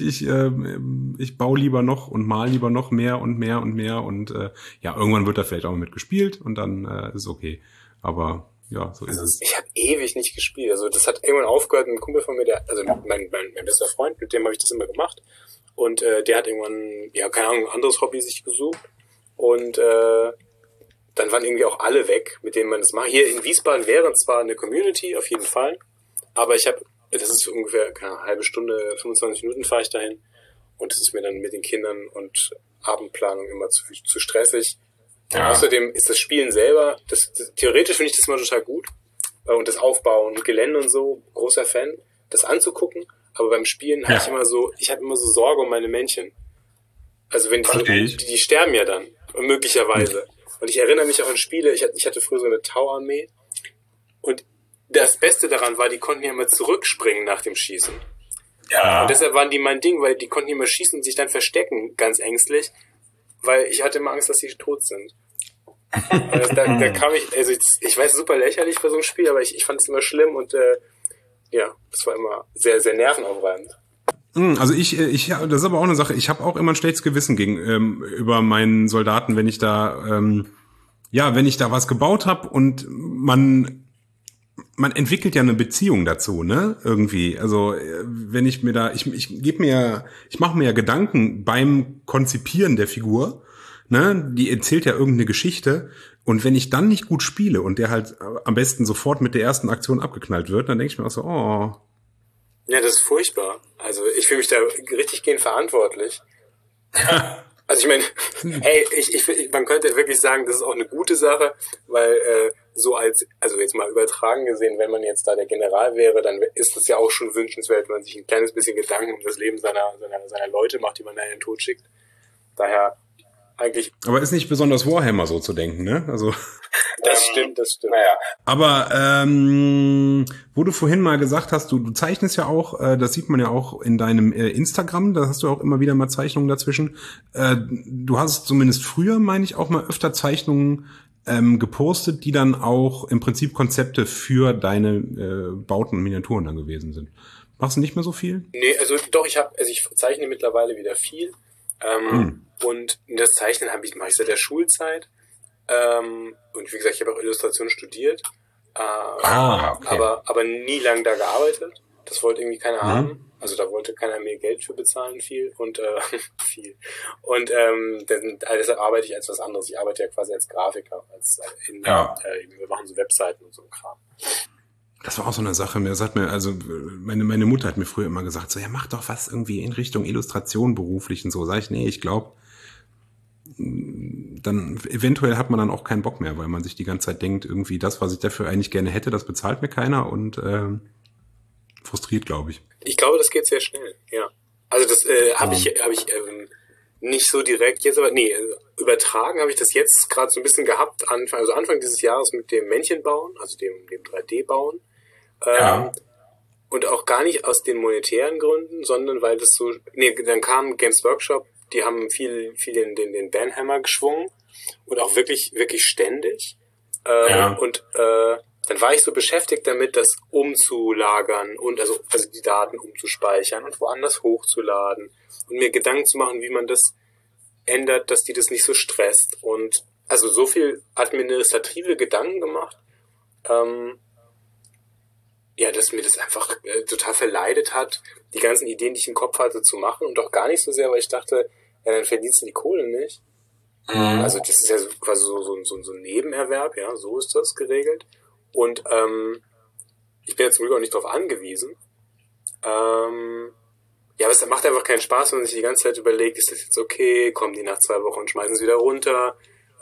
[SPEAKER 1] ich baue lieber noch und mal lieber noch mehr und mehr und mehr und ja, irgendwann wird da vielleicht auch mit gespielt und dann ist okay. Aber ja, so ist es.
[SPEAKER 2] Ich habe ewig nicht gespielt. Also das hat irgendwann aufgehört, ein Kumpel von mir, mein bester Freund, mit dem habe ich das immer gemacht. Und der hat irgendwann, ja, keine Ahnung, ein anderes Hobby sich gesucht. Und dann waren irgendwie auch alle weg, mit denen man das macht. Hier in Wiesbaden wäre zwar eine Community, auf jeden Fall, aber das ist ungefähr eine halbe Stunde, 25 Minuten fahre ich dahin. Und das ist mir dann mit den Kindern und Abendplanung immer zu stressig. Ja. Außerdem ist das Spielen selber, theoretisch finde ich das immer total gut. Und das Aufbauen und Gelände und so, großer Fan, das anzugucken. Aber beim Spielen habe ich habe immer so Sorge um meine Männchen. Also wenn die sterben ja dann, möglicherweise. Und ich erinnere mich auch an Spiele, ich hatte früher so eine Tau-Armee. Und das Beste daran war, die konnten ja immer zurückspringen nach dem Schießen. Ja. Und deshalb waren die mein Ding, weil die konnten immer schießen und sich dann verstecken, ganz ängstlich. Weil ich hatte immer Angst, dass die tot sind. Also da kam ich weiß, super lächerlich für so ein Spiel, aber ich fand es immer schlimm und ja, das war immer sehr, sehr nervenaufreibend.
[SPEAKER 1] Also das ist aber auch eine Sache, ich habe auch immer ein schlechtes Gewissen über meinen Soldaten, wenn ich da was gebaut habe und man entwickelt ja eine Beziehung dazu, ne? Irgendwie. Also wenn ich mir da, ich mache mir ja Gedanken beim Konzipieren der Figur, ne? Die erzählt ja irgendeine Geschichte und wenn ich dann nicht gut spiele und der halt am besten sofort mit der ersten Aktion abgeknallt wird, dann denke ich mir auch so, oh.
[SPEAKER 2] Ja, das ist furchtbar. Also ich fühle mich da richtig gehend verantwortlich. Also ich meine, hey, man könnte wirklich sagen, das ist auch eine gute Sache, weil also jetzt mal übertragen gesehen, wenn man jetzt da der General wäre, dann ist das ja auch schon wünschenswert, wenn man sich ein kleines bisschen Gedanken um das Leben seiner Leute macht, die man da in den Tod schickt. Daher eigentlich.
[SPEAKER 1] Aber ist nicht besonders Warhammer so zu denken, ne? Also.
[SPEAKER 2] Das stimmt.
[SPEAKER 1] Naja. Aber wo du vorhin mal gesagt hast, du zeichnest ja auch, das sieht man ja auch in deinem Instagram, da hast du auch immer wieder mal Zeichnungen dazwischen. Du hast zumindest früher, meine ich, auch mal öfter Zeichnungen gepostet, die dann auch im Prinzip Konzepte für deine Bauten und Miniaturen dann gewesen sind. Machst du nicht mehr so viel?
[SPEAKER 2] Nee, also doch, ich zeichne mittlerweile wieder viel. Und das Zeichnen mache ich seit der Schulzeit. Und wie gesagt, ich habe auch Illustration studiert.
[SPEAKER 1] Okay.
[SPEAKER 2] Aber nie lang da gearbeitet. Das wollte irgendwie keiner haben. Also da wollte keiner mehr Geld für bezahlen, viel. Und viel. Und deshalb arbeite ich als was anderes. Ich arbeite ja quasi als Grafiker. Wir machen so Webseiten und so ein Kram.
[SPEAKER 1] Das war auch so eine Sache. Meine Mutter hat mir früher immer gesagt, so, ja, mach doch was irgendwie in Richtung Illustration beruflich und so. Sag ich, nee, ich glaube, dann eventuell hat man dann auch keinen Bock mehr, weil man sich die ganze Zeit denkt, irgendwie das, was ich dafür eigentlich gerne hätte, das bezahlt mir keiner und frustriert, glaube ich.
[SPEAKER 2] Ich glaube, das geht sehr schnell, ja. Also das habe ich nicht so direkt jetzt, aber übertragen habe ich das jetzt gerade so ein bisschen gehabt, Anfang dieses Jahres mit dem Männchen bauen, also dem 3D bauen. Und auch gar nicht aus den monetären Gründen, sondern weil das so, dann kam Games Workshop, die haben viel den Banhammer geschwungen und auch wirklich, wirklich ständig. Und dann war ich so beschäftigt damit, das umzulagern und also die Daten umzuspeichern und woanders hochzuladen und mir Gedanken zu machen, wie man das ändert, dass die das nicht so stresst. Und also so viel administrative Gedanken gemacht, dass mir das einfach total verleidet hat, die ganzen Ideen, die ich im Kopf hatte, zu machen und auch gar nicht so sehr, weil ich dachte, ja, dann verdienst du die Kohle nicht. Also das ist ja quasi so ein Nebenerwerb, ja, so ist das geregelt. Und ich bin ja zum Glück auch nicht darauf angewiesen. Aber es macht einfach keinen Spaß, wenn man sich die ganze Zeit überlegt, ist das jetzt okay, kommen die nach 2 Wochen und schmeißen es wieder runter.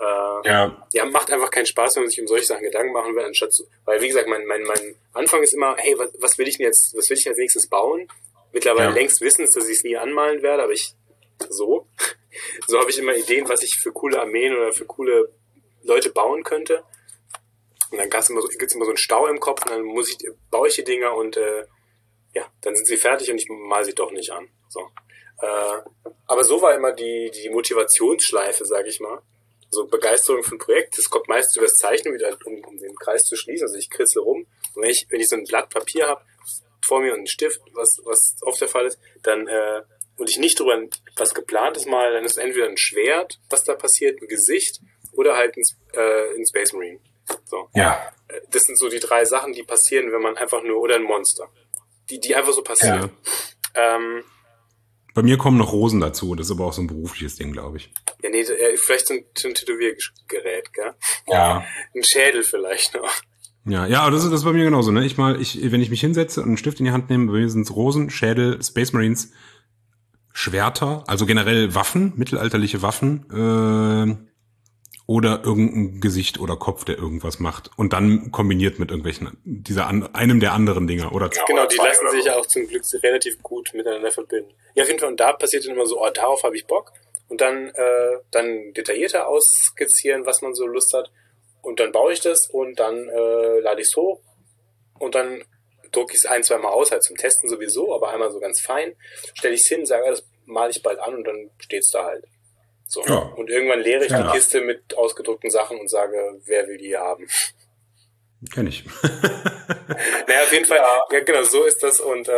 [SPEAKER 2] Macht einfach keinen Spaß, wenn man sich um solche Sachen Gedanken machen will, anstatt weil wie gesagt, mein Anfang ist immer, hey, was will ich als nächstes bauen? Mittlerweile längst wissens, dass ich es nie anmalen werde, aber so habe ich immer Ideen, was ich für coole Armeen oder für coole Leute bauen könnte. Und dann gibt's immer so einen Stau im Kopf und dann baue ich die Dinger und dann sind sie fertig und ich mal sie doch nicht an. So. Aber so war immer die Motivationsschleife, sage ich mal. So Begeisterung für ein Projekt, das kommt meist über das Zeichnen wieder, um den Kreis zu schließen. Also ich kritzel rum. Und wenn ich so ein Blatt Papier habe vor mir und einen Stift, was oft der Fall ist, dann und ich nicht drüber was Geplantes mal, dann ist entweder ein Schwert, was da passiert, ein Gesicht oder halt ein Space Marine. So.
[SPEAKER 3] Ja.
[SPEAKER 2] Das sind so die 3 Sachen, die passieren, wenn man einfach nur, oder ein Monster. Die einfach so passieren.
[SPEAKER 1] Ja. Bei mir kommen noch Rosen dazu, das ist aber auch so ein berufliches Ding, glaube ich.
[SPEAKER 2] Ja, vielleicht so ein Tätowiergerät, gell?
[SPEAKER 3] Ja.
[SPEAKER 2] Ein Schädel vielleicht noch.
[SPEAKER 1] Ja, aber das ist bei mir genauso, ne? Wenn ich mich hinsetze und einen Stift in die Hand nehme, bei mir sind es Rosen, Schädel, Space Marines, Schwerter, also generell Waffen, mittelalterliche Waffen, oder irgendein Gesicht oder Kopf, der irgendwas macht. Und dann kombiniert mit irgendwelchen, einem der anderen Dinger, oder?
[SPEAKER 2] Genau, die lassen sich ja auch zum Glück relativ gut miteinander verbinden. Ja, auf jeden Fall, und da passiert dann immer so, darauf habe ich Bock. Und dann detaillierter ausskizzieren, was man so Lust hat. Und dann baue ich das und dann lade ich es hoch. Und dann drucke ich es 1-2 Mal aus, halt zum Testen sowieso, aber einmal so ganz fein. Stelle ich es hin, sage, das male ich bald an und dann steht es da halt. So. Ja. Und irgendwann leere ich die Kiste mit ausgedruckten Sachen und sage, wer will die haben?
[SPEAKER 1] Kenn ich.
[SPEAKER 2] Naja, auf jeden Fall, ja genau, so ist das. Und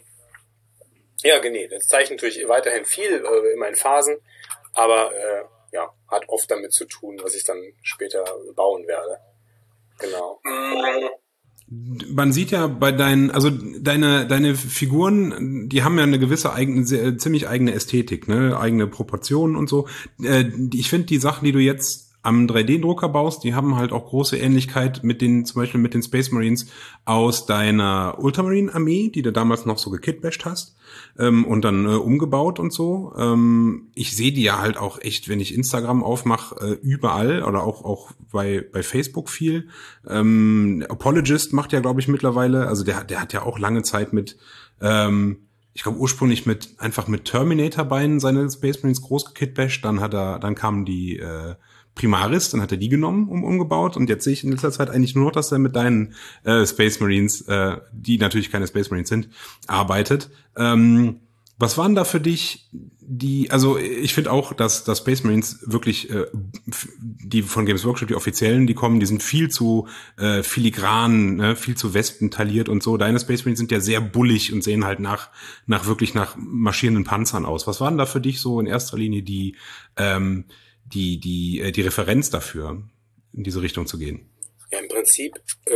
[SPEAKER 2] das zeichnet natürlich weiterhin viel, immer in Phasen, aber hat oft damit zu tun, was ich dann später bauen werde. Genau.
[SPEAKER 1] Man sieht ja bei deine Figuren, die haben ja eine gewisse ziemlich eigene Ästhetik, ne, eigene Proportionen und so. Ich finde die Sachen, die du jetzt am 3D-Drucker baust, die haben halt auch große Ähnlichkeit zum Beispiel mit den Space Marines aus deiner Ultramarine-Armee, die du damals noch so gekitbasht hast, und dann umgebaut und so. Ich sehe die ja halt auch echt, wenn ich Instagram aufmache, überall oder auch bei Facebook viel. Apologist macht ja, glaube ich, mittlerweile, also der hat ja auch lange Zeit mit, ich glaube ursprünglich einfach mit Terminator-Beinen seine Space Marines groß gekitbasht, dann kamen die Primaris, dann hat er die genommen, umgebaut, und jetzt sehe ich in letzter Zeit eigentlich nur noch, dass er mit deinen Space Marines, die natürlich keine Space Marines sind, arbeitet. Was waren da für dich also ich finde auch, dass Space Marines wirklich, die von Games Workshop, die offiziellen, die kommen, die sind viel zu filigran, ne, viel zu wespentailliert und so. Deine Space Marines sind ja sehr bullig und sehen halt wirklich nach marschierenden Panzern aus. Was waren da für dich so in erster Linie die Referenz dafür, in diese Richtung zu gehen?
[SPEAKER 2] Ja, im Prinzip,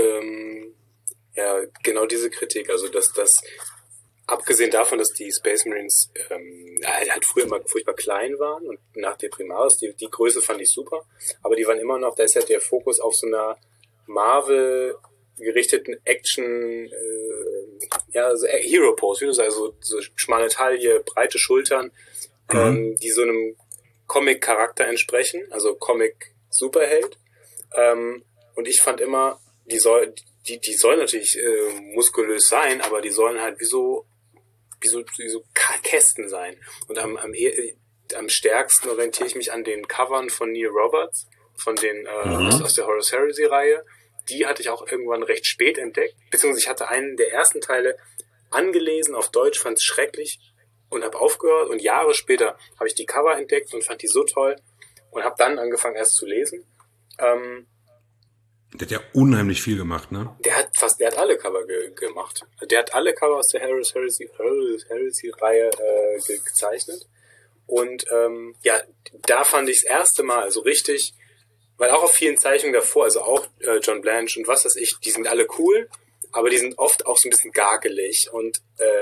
[SPEAKER 2] genau diese Kritik, also dass abgesehen davon, dass die Space Marines halt früher immer furchtbar klein waren und nach der Primaris, die Größe fand ich super, aber die waren immer noch, da ist halt der Fokus auf so einer Marvel gerichteten Action, so Hero Pose, wie du sagst, so schmale Taille, breite Schultern, die so einem Comic-Charakter entsprechen, also Comic-Superheld. Und ich fand immer, die sollen natürlich muskulös sein, aber die sollen halt wie so Kästen sein. Und am stärksten orientiere ich mich an den Covern von Neil Roberts, von den aus der Horus Heresy-Reihe. Die hatte ich auch irgendwann recht spät entdeckt, beziehungsweise ich hatte einen der ersten Teile angelesen auf Deutsch, fand es schrecklich und habe aufgehört. Und Jahre später habe ich die Cover entdeckt und fand die so toll und habe dann angefangen erst zu lesen.
[SPEAKER 1] Der hat ja unheimlich viel gemacht, ne?
[SPEAKER 2] Der hat alle Cover gemacht. Der hat alle Cover aus der Heresy-Reihe gezeichnet. Und da fand ich das erste Mal so richtig, weil auch auf vielen Zeichnungen davor, also auch John Blanche und was weiß ich, die sind alle cool, aber die sind oft auch so ein bisschen gargelig. Und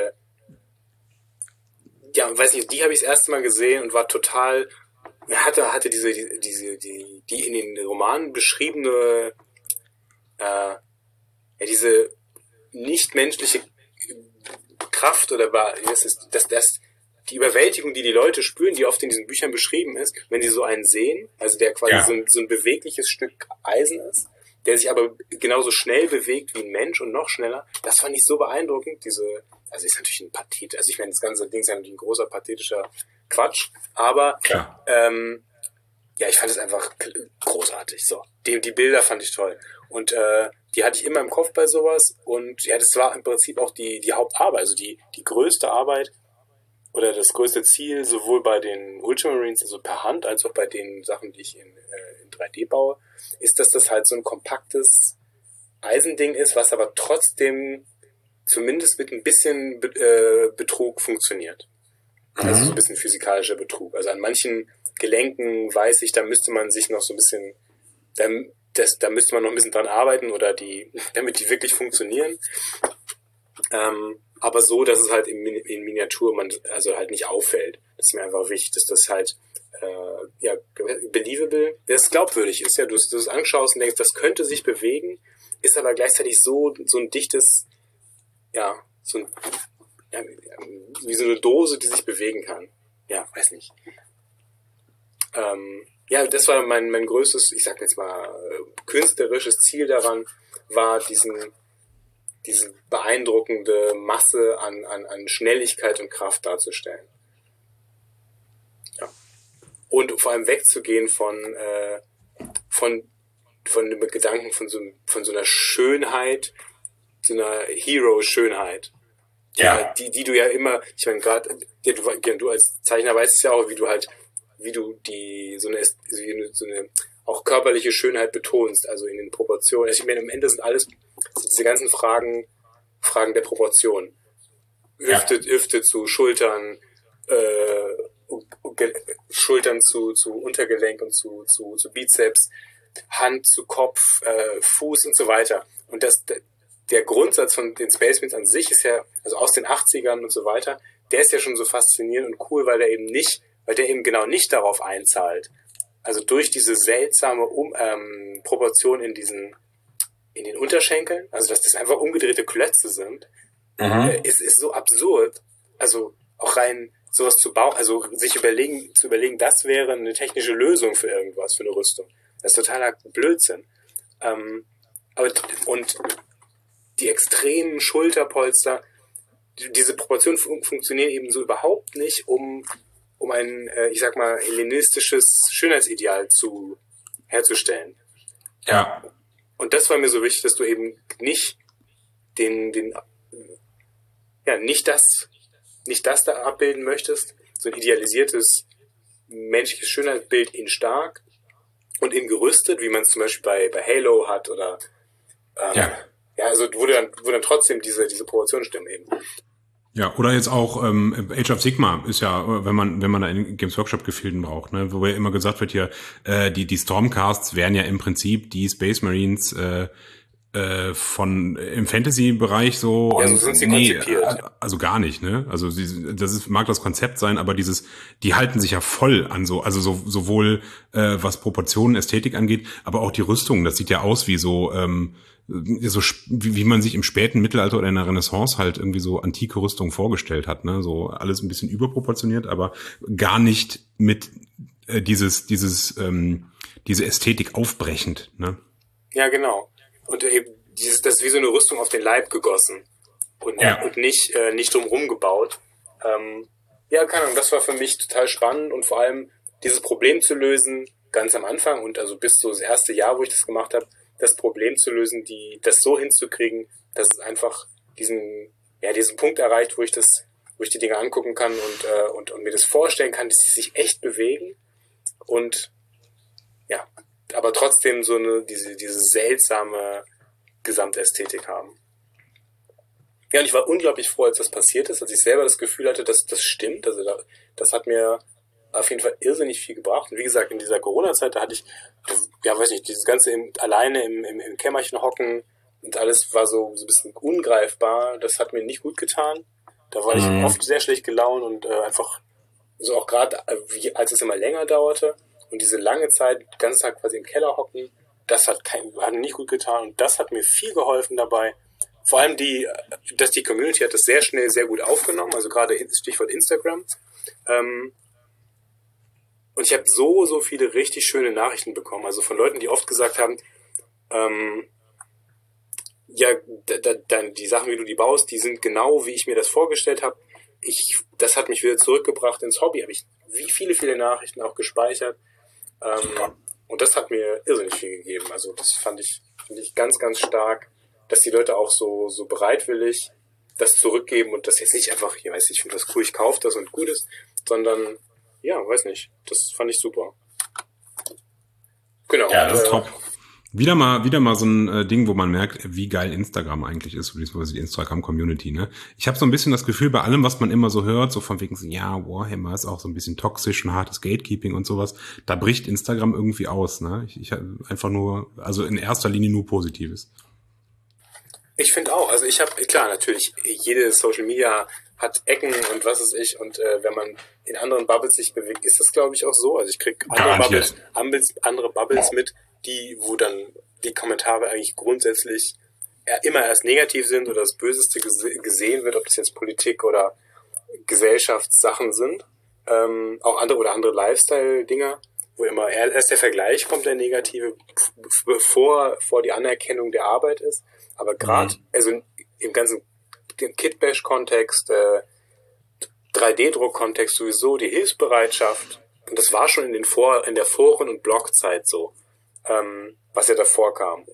[SPEAKER 2] weiß nicht, die habe ich das erste Mal gesehen und war total, hatte die in den Romanen beschriebene diese nichtmenschliche Kraft oder die Überwältigung, die Leute spüren, die oft in diesen Büchern beschrieben ist, wenn sie so einen sehen, also der quasi so ein bewegliches Stück Eisen ist, der sich aber genauso schnell bewegt wie ein Mensch und noch schneller, das fand ich so beeindruckend, ist natürlich ein Pathet, also ich meine, das ganze Ding ist ja natürlich ein großer pathetischer Quatsch, aber ich fand es einfach großartig, so. Die Bilder fand ich toll. Und die hatte ich immer im Kopf bei sowas. Und ja, das war im Prinzip auch die Hauptarbeit, also die größte Arbeit oder das größte Ziel, sowohl bei den Ultramarines, also per Hand, als auch bei den Sachen, die ich in 3D baue, ist, dass das halt so ein kompaktes Eisending ist, was aber trotzdem zumindest mit ein bisschen Betrug funktioniert. Also so ein bisschen physikalischer Betrug. Also an manchen Gelenken weiß ich, da müsste man sich noch so ein bisschen, da müsste man noch ein bisschen dran arbeiten oder damit die wirklich funktionieren. Aber so, dass es halt in Miniatur also halt nicht auffällt. Das ist mir einfach wichtig, dass das halt believable, dass es glaubwürdig ist. Ja, du es anschaust und denkst, das könnte sich bewegen, ist aber gleichzeitig so ein dichtes, wie so eine Dose, die sich bewegen kann. Ja, weiß nicht. Das war mein größtes, ich sag jetzt mal, künstlerisches Ziel daran, war diese beeindruckende Masse an Schnelligkeit und Kraft darzustellen. Ja. Und vor allem wegzugehen von dem Gedanken von so einer Schönheit, so einer Hero-Schönheit. Ja. Die du ja immer, ich meine, gerade, du als Zeichner weißt es ja auch, wie du so eine auch körperliche Schönheit betonst, also in den Proportionen. Also ich meine, am Ende sind diese ganzen Fragen der Proportion. Hüfte zu Schultern, Schultern zu Untergelenk und zu Bizeps, Hand zu Kopf, Fuß und so weiter. Und der Grundsatz von den Space Marines an sich ist ja, also aus den 80ern und so weiter, der ist ja schon so faszinierend und cool, weil der eben genau nicht darauf einzahlt. Also durch diese seltsame Proportion in den Unterschenkeln, also dass das einfach umgedrehte Klötze sind, ist so absurd. Also auch rein sowas zu bauen, also zu überlegen, das wäre eine technische Lösung für irgendwas, für eine Rüstung. Das ist totaler Blödsinn. Und die extremen Schulterpolster, diese Proportionen funktionieren eben so überhaupt nicht, um ein, ich sag mal, hellenistisches Schönheitsideal herzustellen.
[SPEAKER 1] Ja.
[SPEAKER 2] Und das war mir so wichtig, dass du eben nicht nicht das da abbilden möchtest, so ein idealisiertes menschliches Schönheitsbild in stark und in gerüstet, wie man es zum Beispiel bei Halo hat oder also wo dann trotzdem diese Proportionen stimmen eben.
[SPEAKER 1] Ja, oder jetzt auch Age of Sigmar ist ja, wenn man da in Games Workshop Gefilden braucht, ne, wo ja immer gesagt wird hier, die Stormcasts wären ja im Prinzip die Space Marines im Fantasy-Bereich so.
[SPEAKER 2] Ja, so sind sie konzipiert.
[SPEAKER 1] Also gar nicht, ne? Also mag das Konzept sein, aber die halten sich ja voll an sowohl was Proportionen, Ästhetik angeht, aber auch die Rüstung. Das sieht ja aus wie wie man sich im späten Mittelalter oder in der Renaissance halt irgendwie so antike Rüstung vorgestellt hat, ne? So alles ein bisschen überproportioniert, aber gar nicht mit diese Ästhetik aufbrechend, ne?
[SPEAKER 2] Ja, genau. Und eben das ist wie so eine Rüstung auf den Leib gegossen und nicht drumherum gebaut. Keine Ahnung, das war für mich total spannend und vor allem dieses Problem zu lösen, ganz am Anfang und also bis so das erste Jahr, wo ich das gemacht habe, das Problem zu lösen, das so hinzukriegen, dass es einfach diesen Punkt erreicht, wo ich die Dinge angucken kann und mir das vorstellen kann, dass sie sich echt bewegen und ja, aber trotzdem so diese seltsame Gesamtästhetik haben. Ja, und ich war unglaublich froh, als das passiert ist, als ich selber das Gefühl hatte, dass das stimmt. Also das hat mir auf jeden Fall irrsinnig viel gebracht. Und wie gesagt, in dieser Corona-Zeit, da hatte ich, ja, weiß nicht, dieses Ganze alleine im Kämmerchen hocken und alles war so ein bisschen ungreifbar. Das hat mir nicht gut getan. Da war ich oft sehr schlecht gelaunt und einfach so auch gerade, als es immer länger dauerte und diese lange Zeit, den ganzen Tag quasi im Keller hocken, das hat mir nicht gut getan und das hat mir viel geholfen dabei. Vor allem dass die Community hat das sehr schnell sehr gut aufgenommen, also gerade Stichwort Instagram. Und ich habe so viele richtig schöne Nachrichten bekommen, also von Leuten, die oft gesagt haben, die Sachen, wie du die baust, die sind genau, wie ich mir das vorgestellt habe. Das hat mich wieder zurückgebracht ins Hobby, habe ich wie viele Nachrichten auch gespeichert. Und das hat mir irrsinnig viel gegeben. Also das finde ich ganz, ganz stark, dass die Leute auch so bereitwillig das zurückgeben und das jetzt nicht einfach, ich finde das cool, ich kaufe das und gut ist, sondern, ja, weiß nicht, das fand ich super. Genau.
[SPEAKER 1] Ja, das ist top. Wieder mal so ein Ding, wo man merkt, wie geil Instagram eigentlich ist, beziehungsweise die Instagram-Community, ne? Ich habe so ein bisschen das Gefühl, bei allem, was man immer so hört, so von wegen, ja, Warhammer ist auch so ein bisschen toxisch, ein hartes Gatekeeping und sowas, da bricht Instagram irgendwie aus, ne? Ich einfach nur, also in erster Linie nur Positives.
[SPEAKER 2] Ich finde auch, also klar, natürlich, jede Social Media hat Ecken und was weiß ich, und wenn man in anderen Bubbles sich bewegt, ist das, glaube ich, auch so. Also ich kriege andere Bubbles mit, wo dann die Kommentare eigentlich grundsätzlich immer erst negativ sind oder das Böseste gesehen wird, ob das jetzt Politik oder Gesellschaftssachen sind. Auch andere Lifestyle-Dinger, wo immer erst der Vergleich kommt, der negative, bevor die Anerkennung der Arbeit ist. Aber gerade, also im ganzen Kitbash-Kontext, 3D-Druck-Kontext sowieso, die Hilfsbereitschaft, und das war schon in der Foren- und Blogzeit so, was ja davor kam.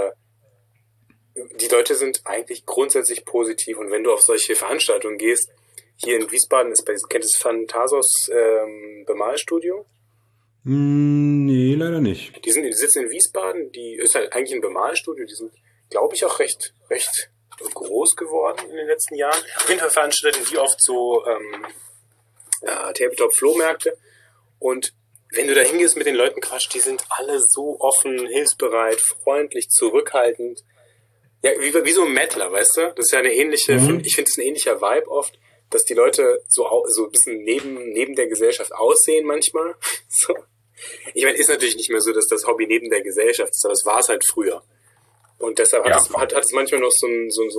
[SPEAKER 2] Die Leute sind eigentlich grundsätzlich positiv und wenn du auf solche Veranstaltungen gehst, hier in Wiesbaden kennt es Phantasos Bemalstudio?
[SPEAKER 1] Nee, leider nicht.
[SPEAKER 2] Die sitzen in Wiesbaden, die ist halt eigentlich ein Bemalstudio, die sind, glaube ich, auch recht groß geworden in den letzten Jahren. Auf jeden Fall veranstalten die oft so Tabletop-Flohmärkte und wenn du da hingehst mit den Leuten quatsch, die sind alle so offen, hilfsbereit, freundlich, zurückhaltend. Ja, wie so ein Mettler, weißt du? Das ist ja eine ähnliche, ich finde es ein ähnlicher Vibe oft, dass die Leute so ein bisschen neben der Gesellschaft aussehen manchmal. So. Ich meine, ist natürlich nicht mehr so, dass das Hobby neben der Gesellschaft ist, aber es war es halt früher. Und deshalb hat es manchmal noch so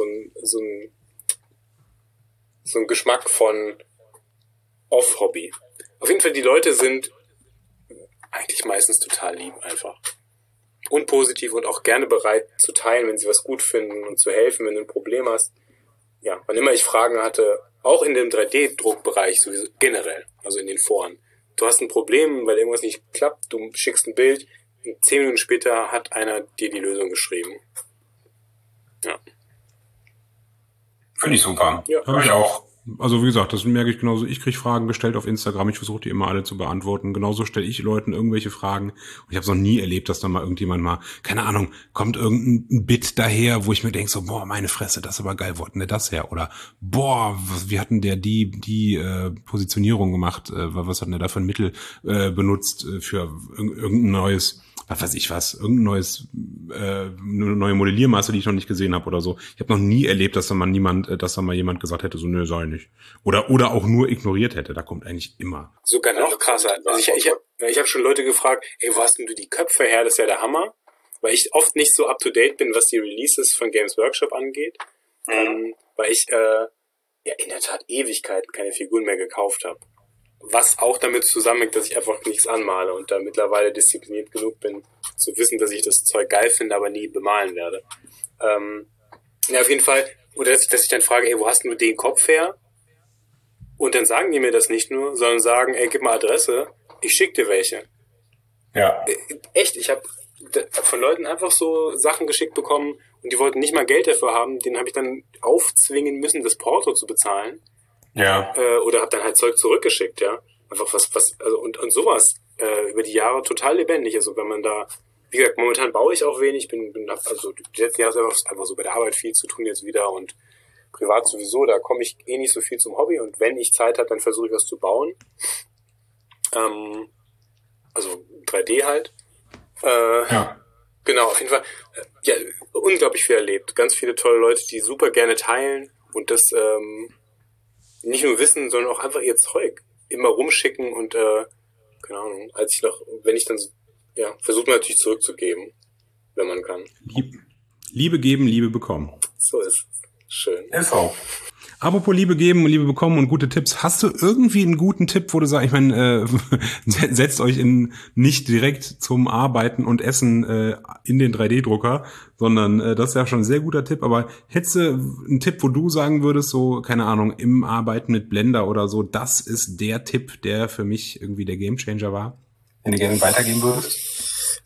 [SPEAKER 2] ein Geschmack von Off-Hobby. Auf jeden Fall, die Leute sind eigentlich meistens total lieb einfach. Und positiv und auch gerne bereit zu teilen, wenn sie was gut finden und zu helfen, wenn du ein Problem hast. Ja, wann immer ich Fragen hatte, auch in dem 3D-Druckbereich sowieso generell, also in den Foren. Du hast ein Problem, weil irgendwas nicht klappt, du schickst ein Bild, 10 Minuten später hat einer dir die Lösung geschrieben. Ja.
[SPEAKER 3] Finde ich super.
[SPEAKER 2] Ja.
[SPEAKER 3] Hör ich auch.
[SPEAKER 1] Also wie gesagt, das merke ich genauso. Ich kriege Fragen gestellt auf Instagram. Ich versuche die immer alle zu beantworten. Genauso stelle ich Leuten irgendwelche Fragen. Und ich habe es noch nie erlebt, dass da mal irgendjemand keine Ahnung, kommt irgendein Bit daher, wo ich mir denke so, boah, meine Fresse, das ist aber geil, wo hat denn der das her? Oder boah, wie hat denn der die Positionierung gemacht? Was hat denn der da für ein Mittel benutzt für irgendein neues, was weiß ich was, irgendein neues, eine neue Modelliermasse, die ich noch nicht gesehen habe oder so. Ich habe noch nie erlebt, dass da mal jemand gesagt hätte, so nö, sei nicht. Oder auch nur ignoriert hätte. Da kommt eigentlich immer.
[SPEAKER 2] Sogar noch krasser. Also ich hab schon Leute gefragt, ey, wo hast denn du die Köpfe her? Das ist ja der Hammer. Weil ich oft nicht so up to date bin, was die Releases von Games Workshop angeht. Weil ich in der Tat Ewigkeiten keine Figuren mehr gekauft habe. Was auch damit zusammenhängt, dass ich einfach nichts anmale und da mittlerweile diszipliniert genug bin, zu wissen, dass ich das Zeug geil finde, aber nie bemalen werde. Ja, auf jeden Fall. Oder dass ich dann frage, ey, wo hast denn du den Kopf her? Und dann sagen die mir das nicht nur, sondern sagen, ey, gib mal Adresse, ich schick dir welche.
[SPEAKER 3] Ja.
[SPEAKER 2] Echt, ich habe von Leuten einfach so Sachen geschickt bekommen und die wollten nicht mal Geld dafür haben, den habe ich dann aufzwingen müssen, das Porto zu bezahlen.
[SPEAKER 3] Ja.
[SPEAKER 2] Oder habe dann halt Zeug zurückgeschickt, ja. Einfach also und sowas über die Jahre total lebendig. Also wenn man da, wie gesagt, momentan baue ich auch wenig, also die letzten Jahre einfach so bei der Arbeit viel zu tun jetzt wieder und privat sowieso, da komme ich eh nicht so viel zum Hobby und wenn ich Zeit habe, dann versuche ich was zu bauen. Also 3D halt.
[SPEAKER 3] Ja.
[SPEAKER 2] Genau, auf jeden Fall. Ja, unglaublich viel erlebt. Ganz viele tolle Leute, die super gerne teilen und das nicht nur wissen, sondern auch einfach ihr Zeug immer rumschicken und keine Ahnung, wenn ich dann versucht man natürlich zurückzugeben, wenn man kann.
[SPEAKER 1] Liebe geben, Liebe bekommen.
[SPEAKER 2] So ist es. Schön.
[SPEAKER 3] Ist auch.
[SPEAKER 1] Apropos Liebe geben und Liebe bekommen und gute Tipps. Hast du irgendwie einen guten Tipp, wo du sagst, ich meine, setzt euch nicht direkt zum Arbeiten und Essen in den 3D-Drucker, sondern das ist ja schon ein sehr guter Tipp. Aber hättest du einen Tipp, wo du sagen würdest, so, keine Ahnung, im Arbeiten mit Blender oder so, das ist der Tipp, der für mich irgendwie der Gamechanger war?
[SPEAKER 3] Wenn du gerne weitergehen würdest?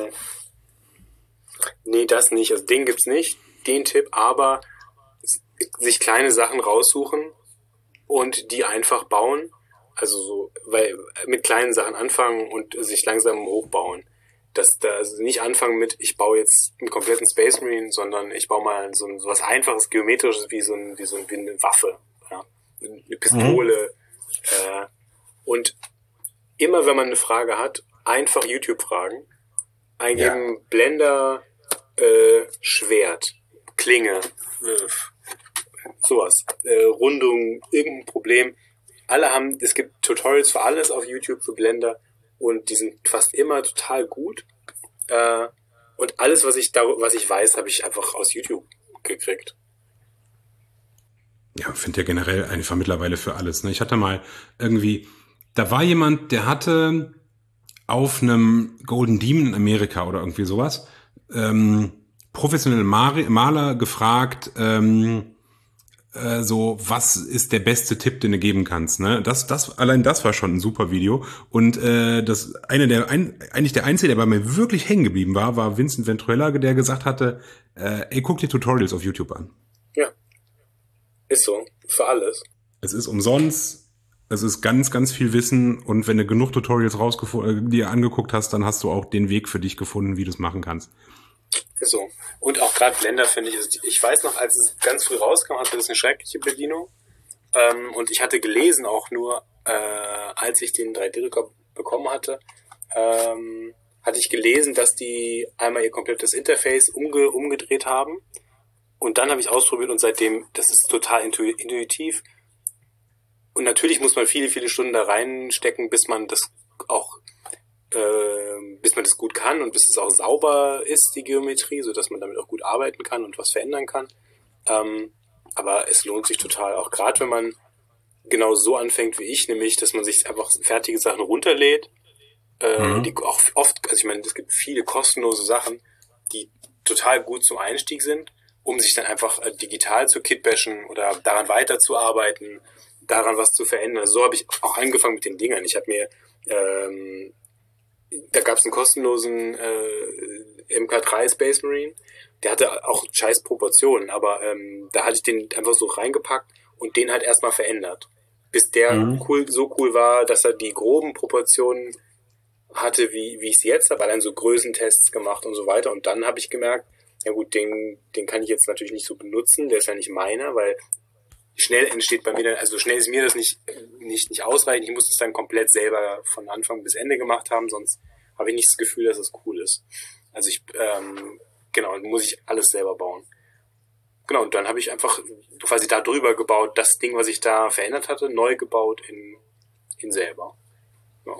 [SPEAKER 2] Nee, das nicht. Also den gibt's nicht, den Tipp, aber sich kleine Sachen raussuchen und die einfach bauen. Also so, weil mit kleinen Sachen anfangen und sich langsam hochbauen. Also nicht anfangen mit, ich baue jetzt einen kompletten Space Marine, sondern ich baue mal so was Einfaches, Geometrisches wie eine Waffe, ja? Eine Pistole. Und immer wenn man eine Frage hat, einfach YouTube fragen. Eingeben Blender, Schwert, Klinge, sowas, Rundung, irgendein Problem. Es gibt Tutorials für alles auf YouTube für Blender und die sind fast immer total gut. Und alles, was ich weiß, habe ich einfach aus YouTube gekriegt.
[SPEAKER 1] Ja, finde ja generell einfach mittlerweile für alles. Ne? Ich hatte mal irgendwie, da war jemand, der hatte auf einem Golden Demon in Amerika oder irgendwie sowas, professionelle Maler gefragt, so, was ist der beste Tipp, den du geben kannst, ne? Allein das war schon ein super Video. Und eigentlich der Einzige, der bei mir wirklich hängen geblieben war Vincent Venturella, der gesagt hatte, guck dir Tutorials auf YouTube an.
[SPEAKER 2] Ja. Ist so. Für alles.
[SPEAKER 1] Es ist umsonst, es ist ganz, ganz viel Wissen und wenn du genug Tutorials dir angeguckt hast, dann hast du auch den Weg für dich gefunden, wie du es machen kannst.
[SPEAKER 2] Ist so. Und auch gerade Blender finde ich weiß noch, als es ganz früh rauskam, hatte das eine schreckliche Bedienung. Und ich hatte gelesen auch nur, als ich den 3D-Drucker bekommen hatte, hatte ich gelesen, dass die einmal ihr komplettes Interface umgedreht haben. Und dann habe ich ausprobiert und seitdem, das ist total intuitiv. Und natürlich muss man viele, viele Stunden da reinstecken, bis man das gut kann und bis es auch sauber ist, die Geometrie, so dass man damit auch gut arbeiten kann und was verändern kann. Aber es lohnt sich total, auch gerade wenn man genau so anfängt wie ich, nämlich, dass man sich einfach fertige Sachen runterlädt, die auch oft, also ich meine, es gibt viele kostenlose Sachen, die total gut zum Einstieg sind, um sich dann einfach digital zu kitbashen oder daran weiterzuarbeiten, daran was zu verändern. So habe ich auch angefangen mit den Dingern. Ich habe mir da gab es einen kostenlosen MK3 Space Marine, der hatte auch scheiß Proportionen, aber da hatte ich den einfach so reingepackt und den halt erstmal verändert. Bis der so cool war, dass er die groben Proportionen hatte, wie ich es jetzt habe, allein so Größentests gemacht und so weiter. Und dann habe ich gemerkt, ja gut, den kann ich jetzt natürlich nicht so benutzen, der ist ja nicht meiner, weil schnell entsteht bei mir dann, also schnell ist mir das nicht ausreichend. Ich muss das dann komplett selber von Anfang bis Ende gemacht haben, sonst habe ich nicht das Gefühl, dass es cool ist. Also dann muss ich alles selber bauen. Genau, und dann habe ich einfach quasi da drüber gebaut, das Ding, was ich da verändert hatte, neu gebaut in selber. Ja.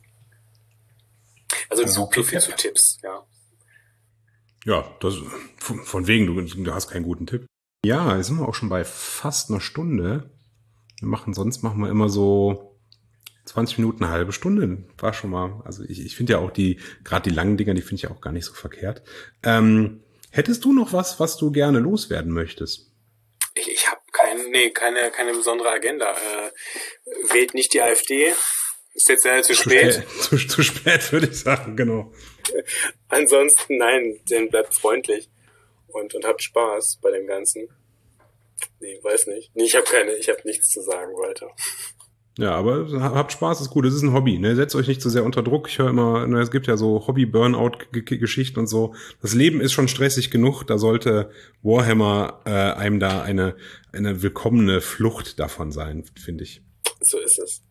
[SPEAKER 2] Also so viel zu Tipps, ja.
[SPEAKER 1] Ja, das von wegen, du hast keinen guten Tipp. Ja, jetzt sind wir auch schon bei fast einer Stunde. Sonst machen wir immer so 20 Minuten, eine halbe Stunde. War schon mal, also ich finde ja auch gerade die langen Dinger, die finde ich ja auch gar nicht so verkehrt. Hättest du noch was du gerne loswerden möchtest?
[SPEAKER 2] Ich habe keine besondere Agenda. Wählt nicht die AfD. Ist jetzt leider zu spät.
[SPEAKER 1] Zu spät, würde ich sagen, genau.
[SPEAKER 2] Ansonsten, nein, dann bleibt freundlich. und habt Spaß bei dem Ganzen. Nee, weiß nicht. Nee, ich habe nichts zu sagen weiter.
[SPEAKER 1] Ja, aber habt Spaß, ist gut. Es ist ein Hobby, ne? Setzt euch nicht zu sehr unter Druck. Ich höre immer, ne, es gibt ja so Hobby-Burnout-Geschichten und so. Das Leben ist schon stressig genug. Da sollte Warhammer einem da eine willkommene Flucht davon sein, finde ich.
[SPEAKER 2] So ist es.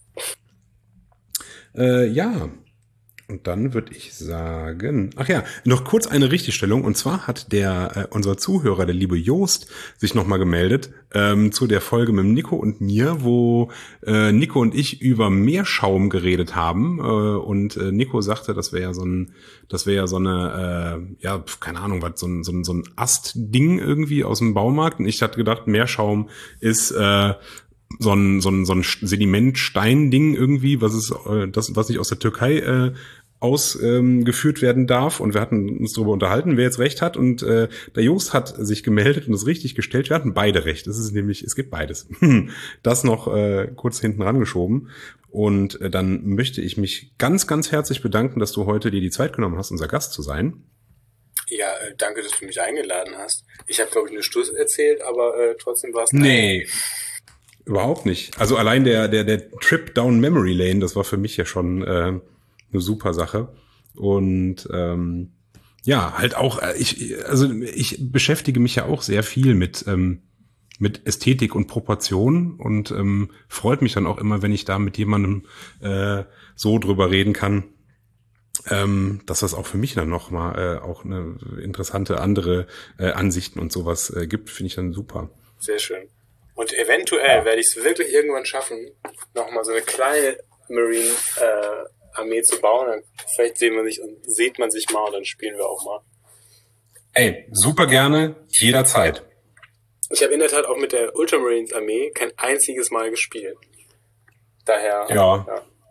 [SPEAKER 1] Ja. Und dann würde ich sagen, ach ja, noch kurz eine Richtigstellung. Und zwar hat unser Zuhörer, der liebe Joost, sich nochmal gemeldet zu der Folge mit Nico und mir, wo Nico und ich über Meerschaum geredet haben. Und Nico sagte, das wäre ja so eine, ja, keine Ahnung, was, so ein Astding irgendwie aus dem Baumarkt. Und ich hatte gedacht, Meerschaum ist so ein Sedimentstein-Ding irgendwie, was nicht aus der Türkei ausgeführt werden darf. Und wir hatten uns darüber unterhalten, wer jetzt recht hat. Und der Joost hat sich gemeldet und es richtig gestellt. Wir hatten beide recht. Es gibt beides. Das noch kurz hinten rangeschoben. Und dann möchte ich mich ganz, ganz herzlich bedanken, dass du heute dir die Zeit genommen hast, unser Gast zu sein.
[SPEAKER 2] Ja, danke, dass du mich eingeladen hast. Ich habe, glaube ich, eine Stuss erzählt, aber trotzdem war es...
[SPEAKER 1] Nee, überhaupt nicht. Also allein der Trip down Memory Lane, das war für mich ja schon eine super Sache. Und ja, halt auch, ich beschäftige mich ja auch sehr viel mit Ästhetik und Proportion und freut mich dann auch immer, wenn ich da mit jemandem so drüber reden kann, dass das auch für mich dann nochmal auch eine interessante andere Ansichten und sowas gibt, finde ich dann super.
[SPEAKER 2] Sehr schön. Und eventuell werde ich es wirklich irgendwann schaffen, nochmal so eine kleine Marine-Armee zu bauen. Dann vielleicht sieht man sich mal und dann spielen wir auch mal.
[SPEAKER 3] Ey, super gerne, jederzeit.
[SPEAKER 2] Ich habe in der Tat auch mit der Ultramarines-Armee kein einziges Mal gespielt. Daher,
[SPEAKER 3] ja.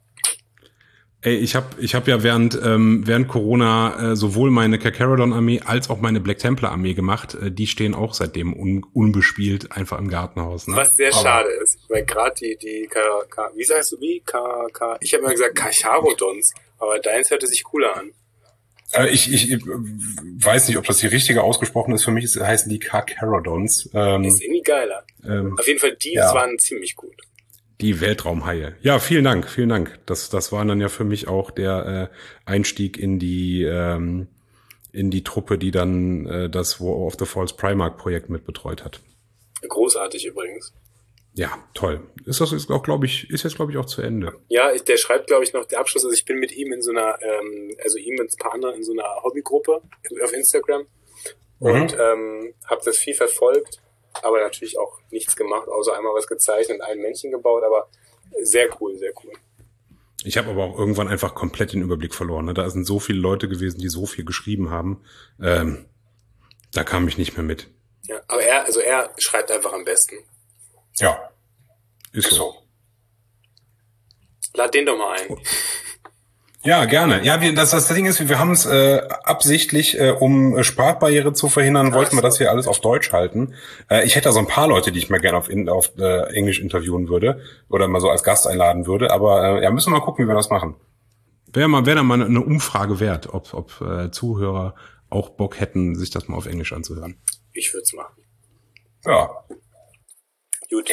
[SPEAKER 1] Ey, ich hab ja während Corona sowohl meine Carcharodon-Armee als auch meine Black Templar-Armee gemacht. Die stehen auch seitdem unbespielt einfach im Gartenhaus. Ne?
[SPEAKER 2] Was sehr schade ist, weil gerade die wie sagst du wie? Ich habe immer gesagt Carcharodons, aber deins hörte sich cooler an.
[SPEAKER 3] Ich weiß nicht, ob das die richtige ausgesprochen ist. Für mich heißen die Carcharodons.
[SPEAKER 2] Ist irgendwie geiler. Auf jeden Fall, die waren ziemlich gut.
[SPEAKER 1] Die Weltraumhaie. Ja, vielen Dank. Das war dann ja für mich auch der Einstieg in die Truppe, die dann das War of the False Primarch Projekt mit betreut hat.
[SPEAKER 2] Großartig übrigens.
[SPEAKER 1] Ja, toll. Ist jetzt glaube ich auch zu Ende.
[SPEAKER 2] Ja, der schreibt, glaube ich, noch der Abschluss. Also ich bin mit ihm in so einer, ihm und ein paar anderen in so einer Hobbygruppe auf Instagram und habe das viel verfolgt. Aber natürlich auch nichts gemacht, außer einmal was gezeichnet und ein Männchen gebaut, aber sehr cool, sehr cool.
[SPEAKER 1] Ich habe aber auch irgendwann einfach komplett den Überblick verloren. Ne? Da sind so viele Leute gewesen, die so viel geschrieben haben. Da kam ich nicht mehr mit.
[SPEAKER 2] Ja, aber er schreibt einfach am besten.
[SPEAKER 3] Ja.
[SPEAKER 1] Ist so.
[SPEAKER 2] Lad den doch mal ein.
[SPEAKER 3] Ja, gerne. Ja, das Ding ist, wir haben es absichtlich, um Sprachbarriere zu verhindern, wollten wir das hier alles auf Deutsch halten. Ich hätte da so ein paar Leute, die ich mal gerne auf Englisch interviewen würde oder mal so als Gast einladen würde, aber müssen wir mal gucken, wie wir das machen.
[SPEAKER 1] Wäre da mal eine Umfrage wert, ob Zuhörer auch Bock hätten, sich das mal auf Englisch anzuhören.
[SPEAKER 2] Ich würde es machen.
[SPEAKER 3] Ja.
[SPEAKER 2] Gut.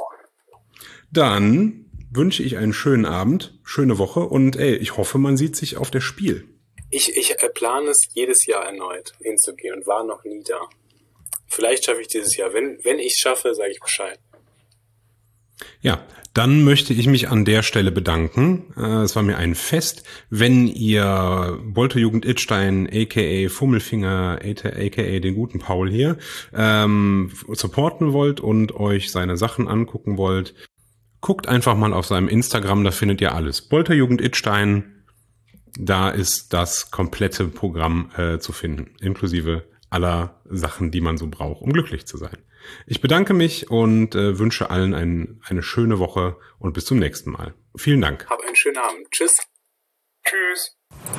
[SPEAKER 1] Dann wünsche ich einen schönen Abend, schöne Woche und ich hoffe, man sieht sich auf der Spiel.
[SPEAKER 2] Ich plane es jedes Jahr erneut hinzugehen und war noch nie da. Vielleicht schaffe ich dieses Jahr. Wenn ich es schaffe, sage ich Bescheid. Ja, dann möchte ich mich an der Stelle bedanken. Es war mir ein Fest. Wenn ihr Bolterjugend Idstein, a.k.a. Fummelfinger, a.k.a. den guten Paul hier, supporten wollt und euch seine Sachen angucken wollt, guckt einfach mal auf seinem Instagram, da findet ihr alles. Bolterjugend Idstein, da ist das komplette Programm zu finden, inklusive aller Sachen, die man so braucht, um glücklich zu sein. Ich bedanke mich und wünsche allen eine schöne Woche und bis zum nächsten Mal. Vielen Dank. Hab einen schönen Abend. Tschüss.
[SPEAKER 3] Tschüss.